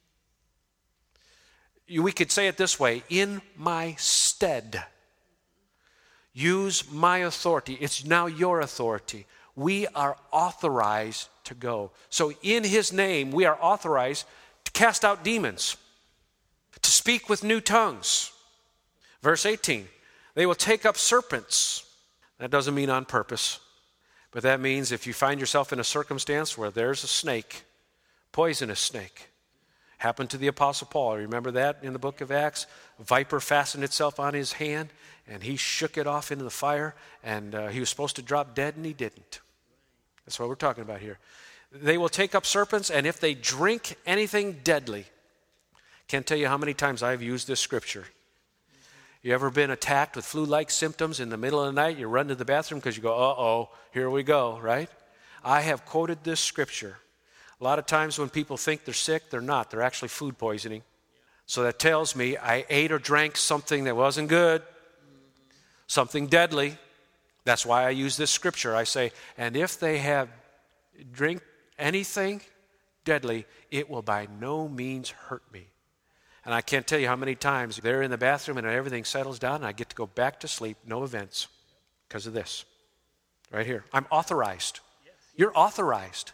We could say it this way, in my stead. Use my authority. It's now your authority. We are authorized to go. So in his name, we are authorized to cast out demons, to speak with new tongues. Verse eighteen, they will take up serpents. That doesn't mean on purpose, but that means if you find yourself in a circumstance where there's a snake, poisonous snake. Happened to the Apostle Paul. Remember that in the book of Acts? A viper fastened itself on his hand, and he shook it off into the fire, and uh, he was supposed to drop dead, and he didn't. That's what we're talking about here. They will take up serpents, and if they drink anything deadly, can't tell you how many times I've used this scripture. You ever been attacked with flu-like symptoms in the middle of the night? You run to the bathroom because you go, uh-oh, here we go, right? I have quoted this scripture. A lot of times when people think they're sick, they're not. They're actually food poisoning. So that tells me I ate or drank something that wasn't good, something deadly. That's why I use this scripture. I say, and if they have drink anything deadly, it will by no means hurt me. And I can't tell you how many times they're in the bathroom and everything settles down and I get to go back to sleep, no events, because of this. Right here. I'm authorized. You're authorized.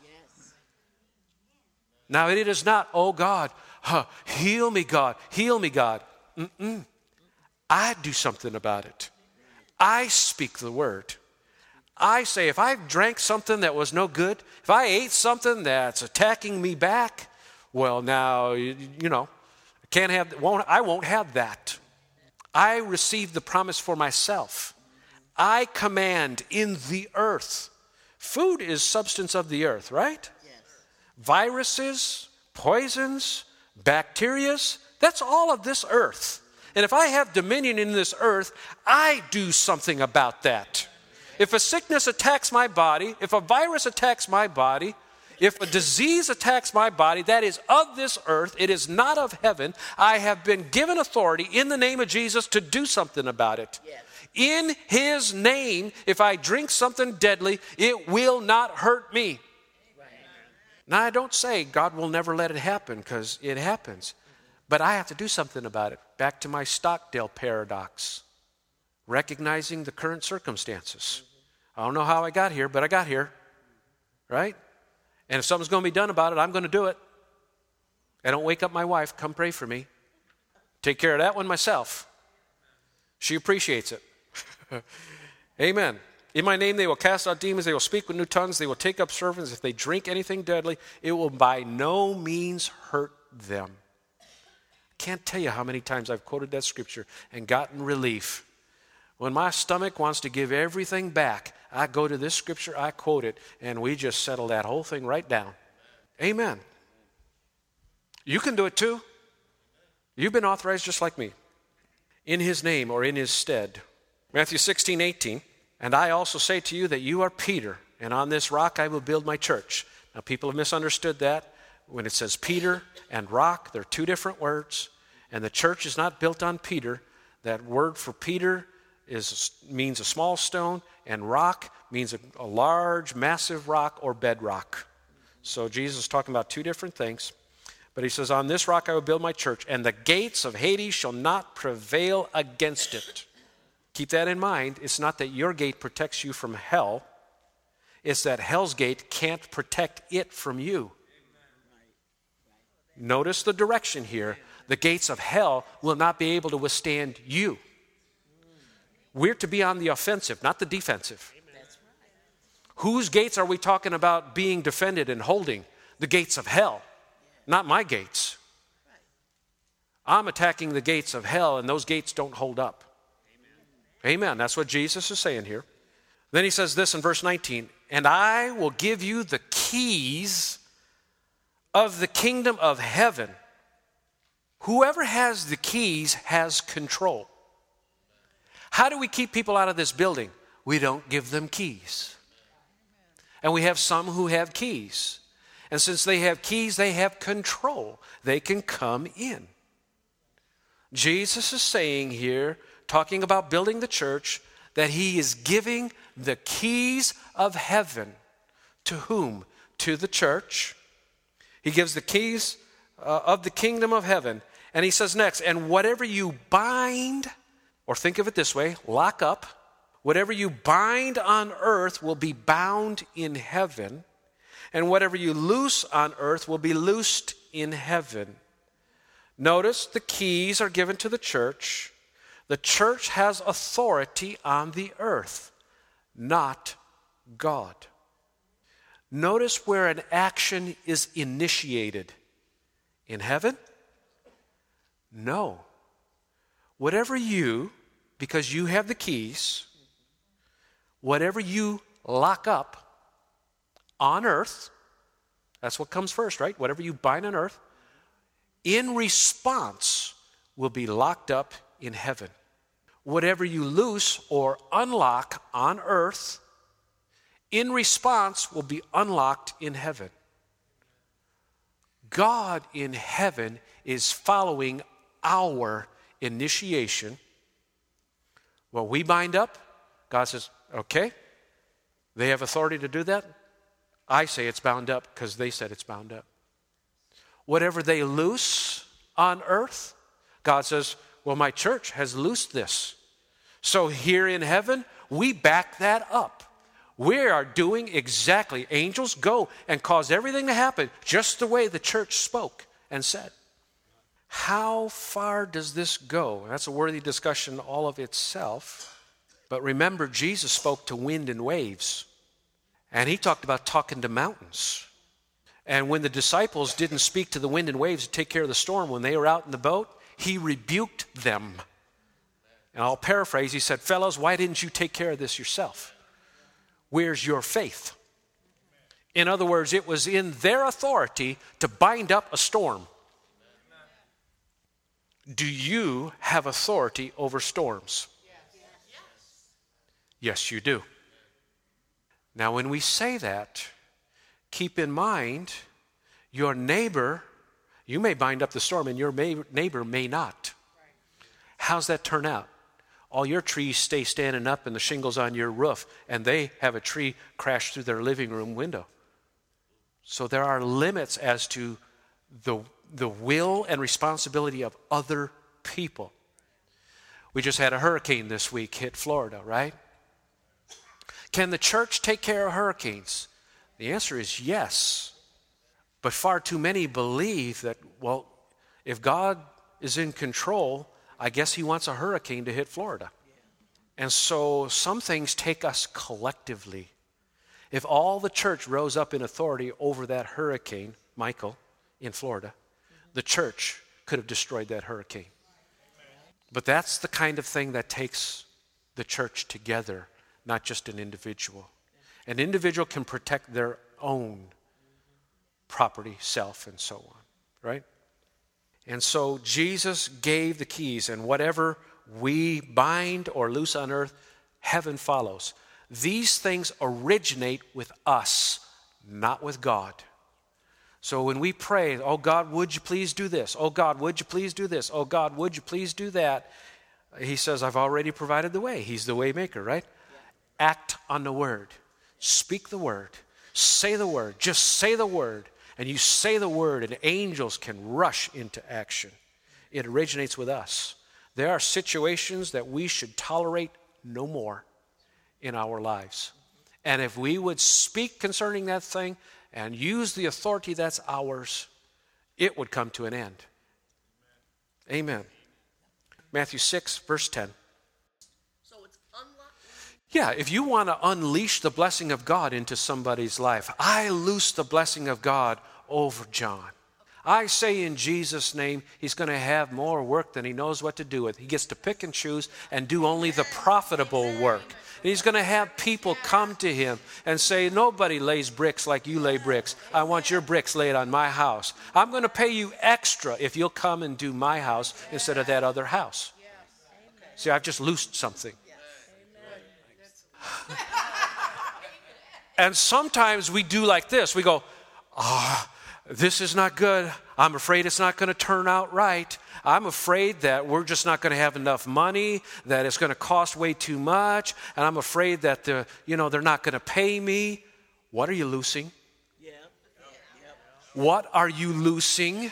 Now it is not, oh God, huh, heal me God, heal me God. Mm-mm. I do something about it. I speak the word. I say if I drank something that was no good, if I ate something that's attacking me back, well now, you, you know, I can't have, won't, I won't have that. I receive the promise for myself. I command in the earth. Food is substance of the earth, right? Yes. Viruses, poisons, bacterias, that's all of this earth. And if I have dominion in this earth, I do something about that. If a sickness attacks my body, if a virus attacks my body, if a disease attacks my body, that is of this earth, it is not of heaven. I have been given authority in the name of Jesus to do something about it. Yes. In his name, if I drink something deadly, it will not hurt me. Right. Now, I don't say God will never let it happen, because it happens. But I have to do something about it. Back to my Stockdale paradox. Recognizing the current circumstances. I don't know how I got here, but I got here. Right? And if something's going to be done about it, I'm going to do it. I don't wake up my wife, come pray for me. Take care of that one myself. She appreciates it. Amen. In my name they will cast out demons, they will speak with new tongues, they will take up serpents. If they drink anything deadly, it will by no means hurt them. Can't tell you how many times I've quoted that scripture and gotten relief. When my stomach wants to give everything back, I go to this scripture, I quote it, and we just settle that whole thing right down. Amen. You can do it too. You've been authorized just like me. In his name or in his stead. Matthew sixteen, eighteen. And I also say to you that you are Peter, and on this rock I will build my church. Now people have misunderstood that. When it says Peter and rock, they're two different words. And the church is not built on Peter. That word for Peter is means a small stone, and rock means a, a large, massive rock or bedrock. So Jesus is talking about two different things. But he says, on this rock I will build my church, and the gates of Hades shall not prevail against it. Keep that in mind. It's not that your gate protects you from hell. It's that hell's gate can't protect it from you. Notice the direction here. The gates of hell will not be able to withstand you. We're to be on the offensive, not the defensive. That's right. Whose gates are we talking about being defended and holding? The gates of hell, not my gates. I'm attacking the gates of hell, and those gates don't hold up. Amen. Amen. That's what Jesus is saying here. Then he says this in verse nineteen, and I will give you the keys of the kingdom of heaven. Whoever has the keys has control. How do we keep people out of this building? We don't give them keys. And we have some who have keys. And since they have keys, they have control. They can come in. Jesus is saying here, talking about building the church, that he is giving the keys of heaven. To whom? To the church. He gives the keys uh, of the kingdom of heaven. And he says next, and whatever you bind, or think of it this way, lock up. Whatever you bind on earth will be bound in heaven, and whatever you loose on earth will be loosed in heaven. Notice the keys are given to the church. The church has authority on the earth, not God. Notice where an action is initiated. In heaven? No. Whatever you, because you have the keys, whatever you lock up on earth, that's what comes first, right? Whatever you bind on earth, in response will be locked up in heaven. Whatever you loose or unlock on earth, in response will be unlocked in heaven. God in heaven is following our initiation. What we bind up, God says, okay, they have authority to do that. I say it's bound up because they said it's bound up. Whatever they loose on earth, God says, well, my church has loosed this. So here in heaven, we back that up. We are doing exactly, angels go and cause everything to happen just the way the church spoke and said. How far does this go? That's a worthy discussion all of itself. But remember, Jesus spoke to wind and waves. And he talked about talking to mountains. And when the disciples didn't speak to the wind and waves to take care of the storm, when they were out in the boat, he rebuked them. And I'll paraphrase, he said, fellows, why didn't you take care of this yourself? Where's your faith? In other words, it was in their authority to bind up a storm. Do you have authority over storms? Yes, you do. Now, when we say that, keep in mind your neighbor, you may bind up the storm and your neighbor may not. How's that turn out? All your trees stay standing up and the shingles on your roof, and they have a tree crash through their living room window. So there are limits as to the, the will and responsibility of other people. We just had a hurricane this week hit Florida, right? Can the church take care of hurricanes? The answer is yes. But far too many believe that, well, if God is in control, I guess he wants a hurricane to hit Florida. And so some things take us collectively. If all the church rose up in authority over that hurricane, Michael, in Florida, the church could have destroyed that hurricane. But that's the kind of thing that takes the church together, not just an individual. An individual can protect their own property, self, and so on, right? And so Jesus gave the keys, and whatever we bind or loose on earth, heaven follows. These things originate with us, not with God. So when we pray, oh God, would you please do this? Oh God, would you please do this? Oh God, would you please do that? He says, I've already provided the way. He's the way maker, right? Yeah. Act on the word. Speak the word. Say the word. Just say the word. And you say the word and angels can rush into action. It originates with us. There are situations that we should tolerate no more in our lives. And if we would speak concerning that thing and use the authority that's ours, it would come to an end. Amen. Matthew six, verse ten. So it's unlocked. Yeah, if you want to unleash the blessing of God into somebody's life, I loose the blessing of God over John. I say in Jesus' name, he's going to have more work than he knows what to do with. He gets to pick and choose and do only the profitable work. And he's going to have people come to him and say, nobody lays bricks like you lay bricks. I want your bricks laid on my house. I'm going to pay you extra if you'll come and do my house instead of that other house. See, I've just loosed something. And sometimes we do like this. We go, ah, oh, this is not good. I'm afraid it's not going to turn out right. I'm afraid that we're just not going to have enough money, that it's going to cost way too much, and I'm afraid that the, you know, they're not going to pay me. What are you loosing? Yeah. What are you loosing?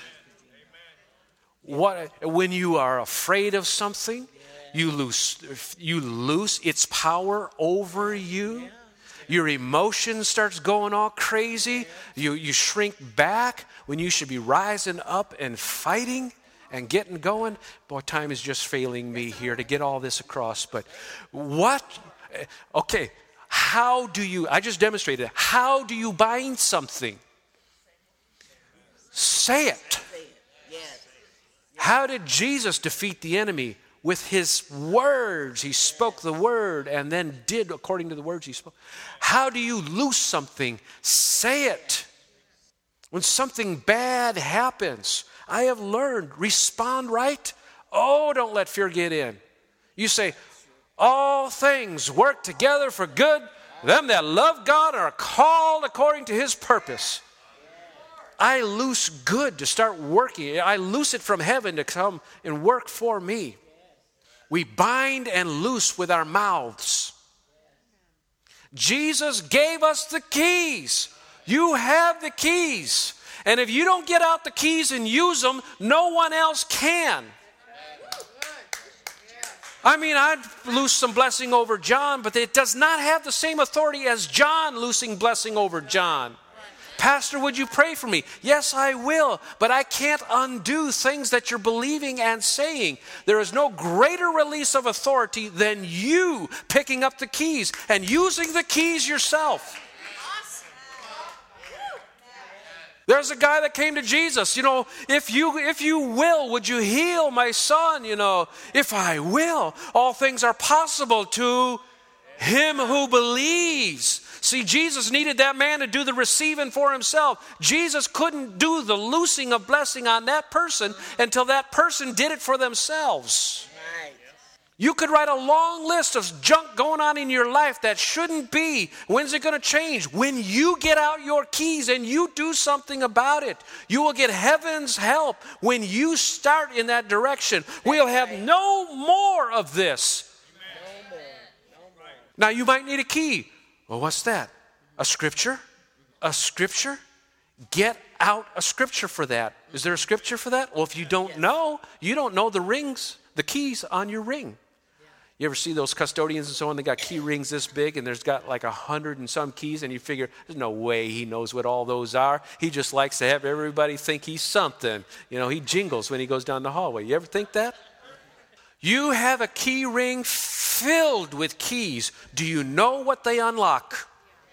What when you are afraid of something, you loose you loose its power over you. Your emotion starts going all crazy. You, you shrink back when you should be rising up and fighting and getting going. Boy, time is just failing me here to get all this across. But what, okay, how do you, I just demonstrated, how do you bind something? Say it. How did Jesus defeat the enemy? With his words. He spoke the word and then did according to the words he spoke. How do you loose something? Say it. When something bad happens, I have learned, respond right. Oh, don't let fear get in. You say, all things work together for good. Them that love God are called according to his purpose. I loose good to start working. I loose it from heaven to come and work for me. We bind and loose with our mouths. Jesus gave us the keys. You have the keys. And if you don't get out the keys and use them, no one else can. I mean, I'd loose some blessing over John, but it does not have the same authority as John loosing blessing over John. Pastor, would you pray for me? Yes, I will, but I can't undo things that you're believing and saying. There is no greater release of authority than you picking up the keys and using the keys yourself. There's a guy that came to Jesus, you know, if you if you will, would you heal my son? You know, if I will, all things are possible to Him who believes. See, Jesus needed that man to do the receiving for himself. Jesus couldn't do the loosing of blessing on that person until that person did it for themselves. You could write a long list of junk going on in your life that shouldn't be. When's it going to change? When you get out your keys and you do something about it. You will get heaven's help when you start in that direction. We'll have no more of this. Now you might need a key. Well, what's that? A scripture? A scripture? Get out a scripture for that. Is there a scripture for that? Well, if you don't know, you don't know the rings, the keys on your ring. You ever see those custodians and so on? They got key rings this big, and there's got like a hundred and some keys, and you figure, there's no way he knows what all those are. He just likes to have everybody think he's something. You know, he jingles when he goes down the hallway. You ever think that? You have a key ring filled with keys. Do you know what they unlock?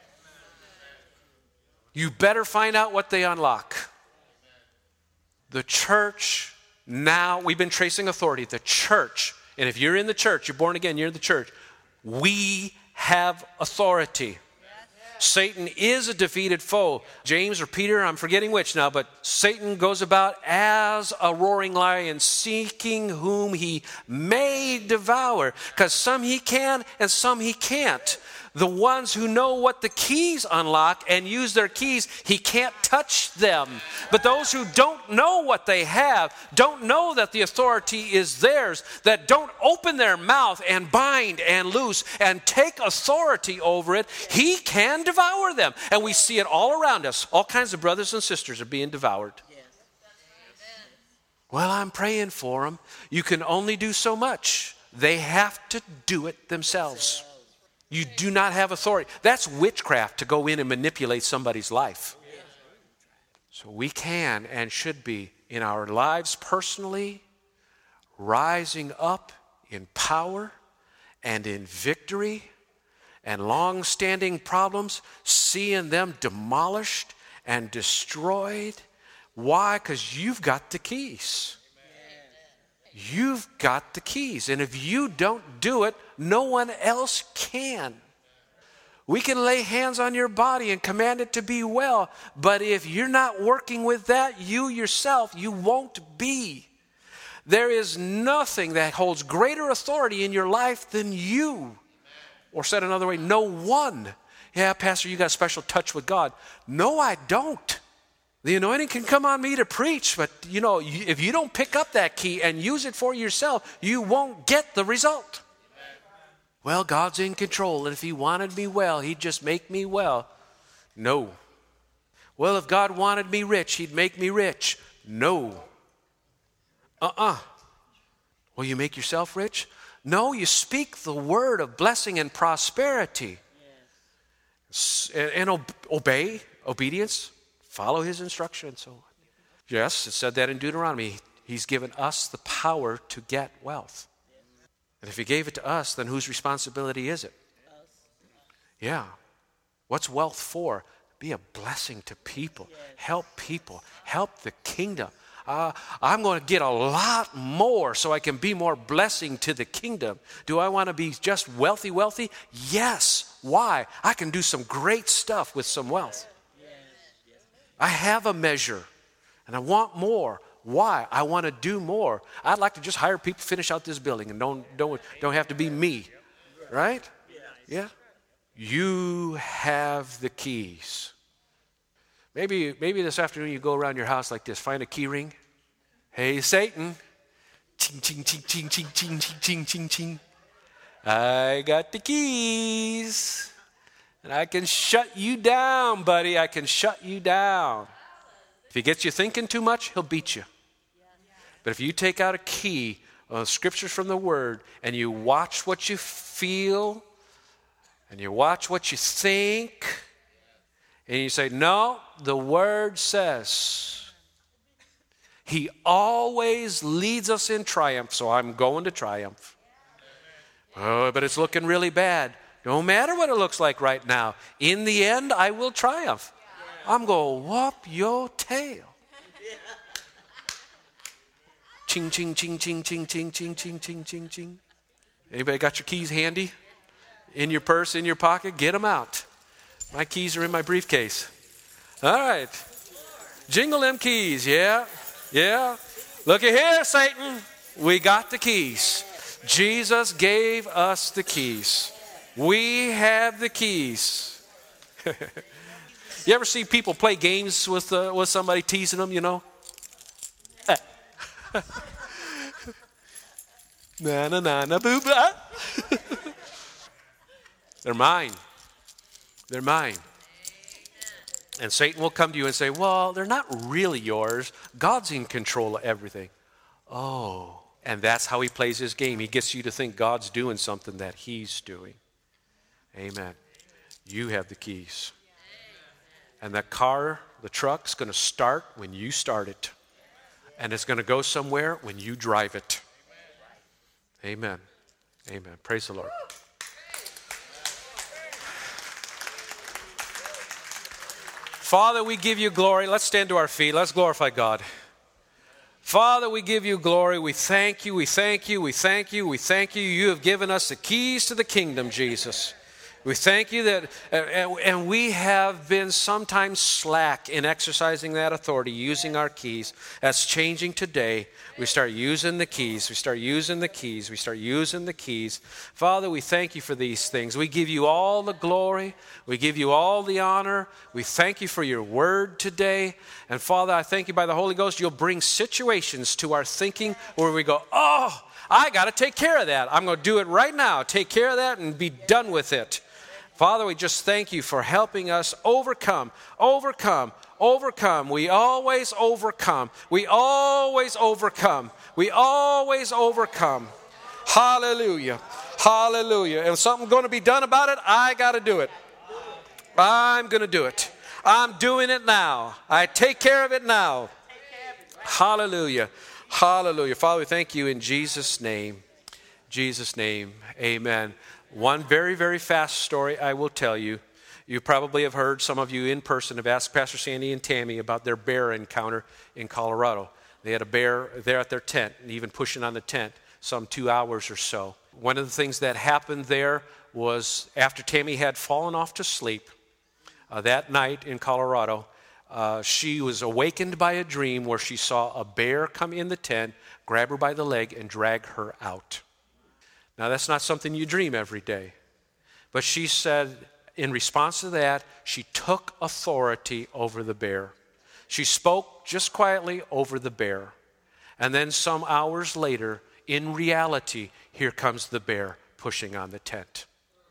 You better find out what they unlock. The church now, we've been tracing authority. The church, and if you're in the church, you're born again, you're in the church, we have authority. Satan is a defeated foe. James or Peter, I'm forgetting which now, but Satan goes about as a roaring lion, seeking whom he may devour. Because some he can and some he can't. The ones who know what the keys unlock and use their keys, he can't touch them. But those who don't know what they have, don't know that the authority is theirs, that don't open their mouth and bind and loose and take authority over it, he can devour them. And we see it all around us. All kinds of brothers and sisters are being devoured. Well, I'm praying for them. You can only do so much. They have to do it themselves. You do not have authority. That's witchcraft, to go in and manipulate somebody's life. So we can and should be in our lives personally rising up in power and in victory, and long-standing problems, seeing them demolished and destroyed. Why? Because you've got the keys. You've got the keys. And if you don't do it, no one else can. We can lay hands on your body and command it to be well. But if you're not working with that, you yourself, you won't be. There is nothing that holds greater authority in your life than you. Or said another way, no one. Yeah, Pastor, you got a special touch with God. No, I don't. The anointing can come on me to preach, but you know, if you don't pick up that key and use it for yourself, you won't get the result. Well, God's in control, and if he wanted me well, he'd just make me well. No. Well, if God wanted me rich, he'd make me rich. No. Uh-uh. Well, you make yourself rich? No, you speak the word of blessing and prosperity. Yes. And, and ob- obey, obedience. Follow his instruction and so on. Yes, it said that in Deuteronomy. He's given us the power to get wealth. And if he gave it to us, then whose responsibility is it? Us. Yeah. What's wealth for? Be a blessing to people. Yes. Help people. Help the kingdom. Uh, I'm going to get a lot more so I can be more blessing to the kingdom. Do I want to be just wealthy, wealthy? Yes. Why? I can do some great stuff with some wealth. I have a measure, and I want more. Why? I want to do more. I'd like to just hire people to finish out this building, and don't don't don't have to be me, right? Yeah. You have the keys. Maybe maybe this afternoon you go around your house like this. Find a key ring. Hey, Satan. Ching ching ching ching ching ching ching ching ching ching. I got the keys. And I can shut you down, buddy. I can shut you down. If he gets you thinking too much, he'll beat you. But if you take out a key, uh, scriptures from the Word, and you watch what you feel, and you watch what you think, and you say, no, the Word says. He always leads us in triumph, so I'm going to triumph. Oh, but it's looking really bad. No matter what it looks like right now, in the end, I will triumph. I'm going to whoop your tail. Ching, ching, ching, ching, ching, ching, ching, ching, ching, ching, ching. Anybody got your keys handy? In your purse, in your pocket, get them out. My keys are in my briefcase. All right. Jingle them keys, yeah, yeah. Look at here, Satan. We got the keys. Jesus gave us the keys. We have the keys. You ever see people play games with uh, with somebody teasing them, you know? Na na na na boo blah. They're mine. They're mine. And Satan will come to you and say, well, they're not really yours. God's in control of everything. Oh, and that's how he plays his game. He gets you to think God's doing something that he's doing. Amen. You have the keys. And that car, the truck's going to start when you start it. And it's going to go somewhere when you drive it. Amen. Amen. Praise the Lord. Father, we give you glory. Let's stand to our feet. Let's glorify God. Father, we give you glory. We thank you. We thank you. We thank you. We thank you. You have given us the keys to the kingdom, Jesus. We thank you that, uh, and we have been sometimes slack in exercising that authority, using our keys. That's changing today. We start using the keys. We start using the keys. We start using the keys. Father, we thank you for these things. We give you all the glory. We give you all the honor. We thank you for your word today. And Father, I thank you by the Holy Ghost, you'll bring situations to our thinking where we go, oh, I got to take care of that. I'm going to do it right now. Take care of that and be done with it. Father, we just thank you for helping us overcome, overcome, overcome. We always overcome. We always overcome. We always overcome. Hallelujah. Hallelujah. And something's going to be done about it, I got to do it. I'm going to do it. I'm doing it now. I take care of it now. Hallelujah. Hallelujah. Father, we thank you in Jesus' name. Jesus' name. Amen. One very, very fast story I will tell you. You probably have heard, some of you in person have asked Pastor Sandy and Tammy about their bear encounter in Colorado. They had a bear there at their tent, and even pushing on the tent some two hours or so. One of the things that happened there was after Tammy had fallen off to sleep uh, that night in Colorado, uh, she was awakened by a dream where she saw a bear come in the tent, grab her by the leg, and drag her out. Now, that's not something you dream every day. But she said, in response to that, she took authority over the bear. She spoke just quietly over the bear. And then some hours later, in reality, here comes the bear pushing on the tent.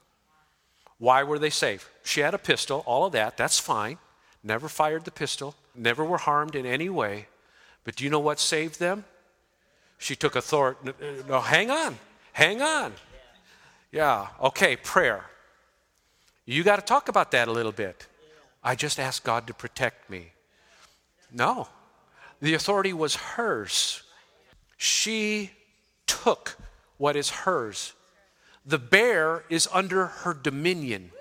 Why were they safe? She had a pistol, all of that, that's fine. Never fired the pistol, never were harmed in any way. But do you know what saved them? She took authority. No, hang on. Hang on. Yeah, okay, prayer. You got to talk about that a little bit. I just asked God to protect me. No, the authority was hers. She took what is hers. The bear is under her dominion.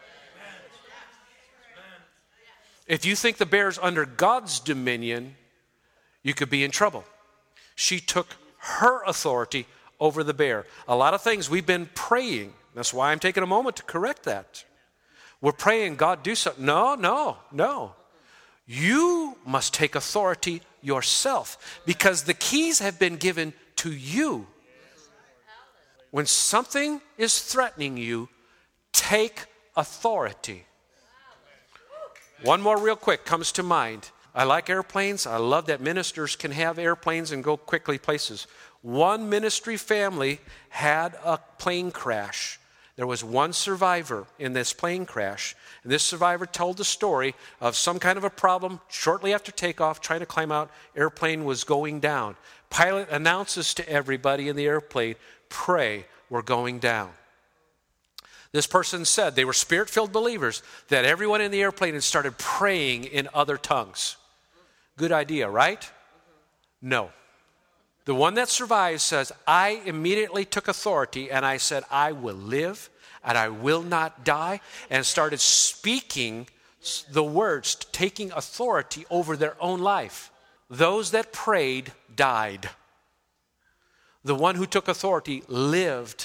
If you think the bear is under God's dominion, you could be in trouble. She took her authority over the bear. A lot of things we've been praying. That's why I'm taking a moment to correct that. We're praying, God, do something. No, no, no. You must take authority yourself because the keys have been given to you. When something is threatening you, take authority. One more real quick comes to mind. I like airplanes. I love that ministers can have airplanes and go quickly places. One ministry family had a plane crash. There was one survivor in this plane crash. And this survivor told the story of some kind of a problem shortly after takeoff, trying to climb out. Airplane was going down. Pilot announces to everybody in the airplane, pray, we're going down. This person said, they were spirit-filled believers, that everyone in the airplane had started praying in other tongues. Good idea, right? No. The one that survived says, I immediately took authority and I said, I will live and I will not die, and started speaking the words, taking authority over their own life. Those that prayed died. The one who took authority lived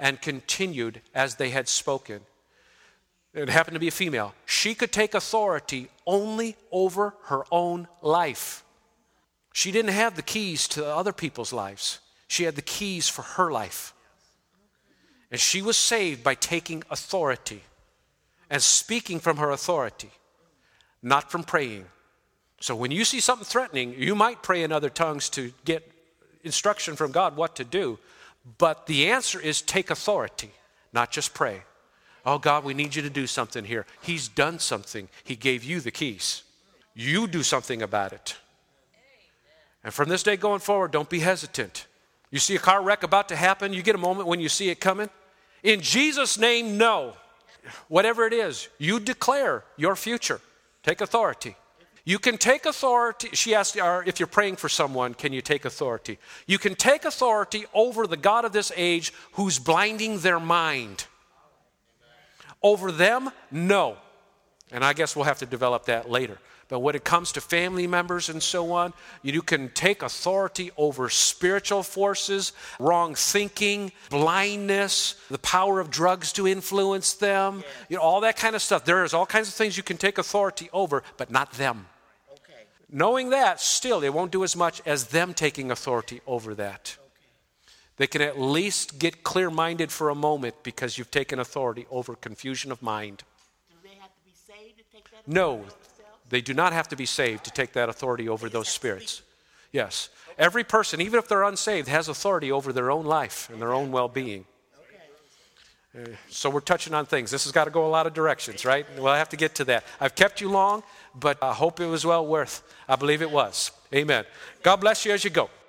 and continued as they had spoken. It happened to be a female. She could take authority only over her own life. She didn't have the keys to other people's lives. She had the keys for her life. And she was saved by taking authority and speaking from her authority, not from praying. So when you see something threatening, you might pray in other tongues to get instruction from God what to do. But the answer is take authority, not just pray. Oh, God, we need you to do something here. He's done something. He gave you the keys. You do something about it. And from this day going forward, don't be hesitant. You see a car wreck about to happen, you get a moment when you see it coming. In Jesus' name, no. Whatever it is, you declare your future. Take authority. You can take authority. She asked, if you're praying for someone, can you take authority? You can take authority over the god of this age who's blinding their mind. Over them, no. And I guess we'll have to develop that later. But when it comes to family members and so on, you can take authority over spiritual forces, wrong thinking, blindness, the power of drugs to influence them, yeah. you know, all that kind of stuff. There is all kinds of things you can take authority over, but not them. Okay. Knowing that, still, it won't do as much as them taking authority over that. They can at least get clear-minded for a moment because you've taken authority over confusion of mind. Do they have to be saved to take that? No, they do not have to be saved to take that authority over those spirits. Yes. Every person, even if they're unsaved, has authority over their own life and their own well-being. Uh, so we're touching on things. This has got to go a lot of directions, right? We'll have to get to that. I've kept you long, but I hope it was well worth. I believe it was. Amen. God bless you as you go.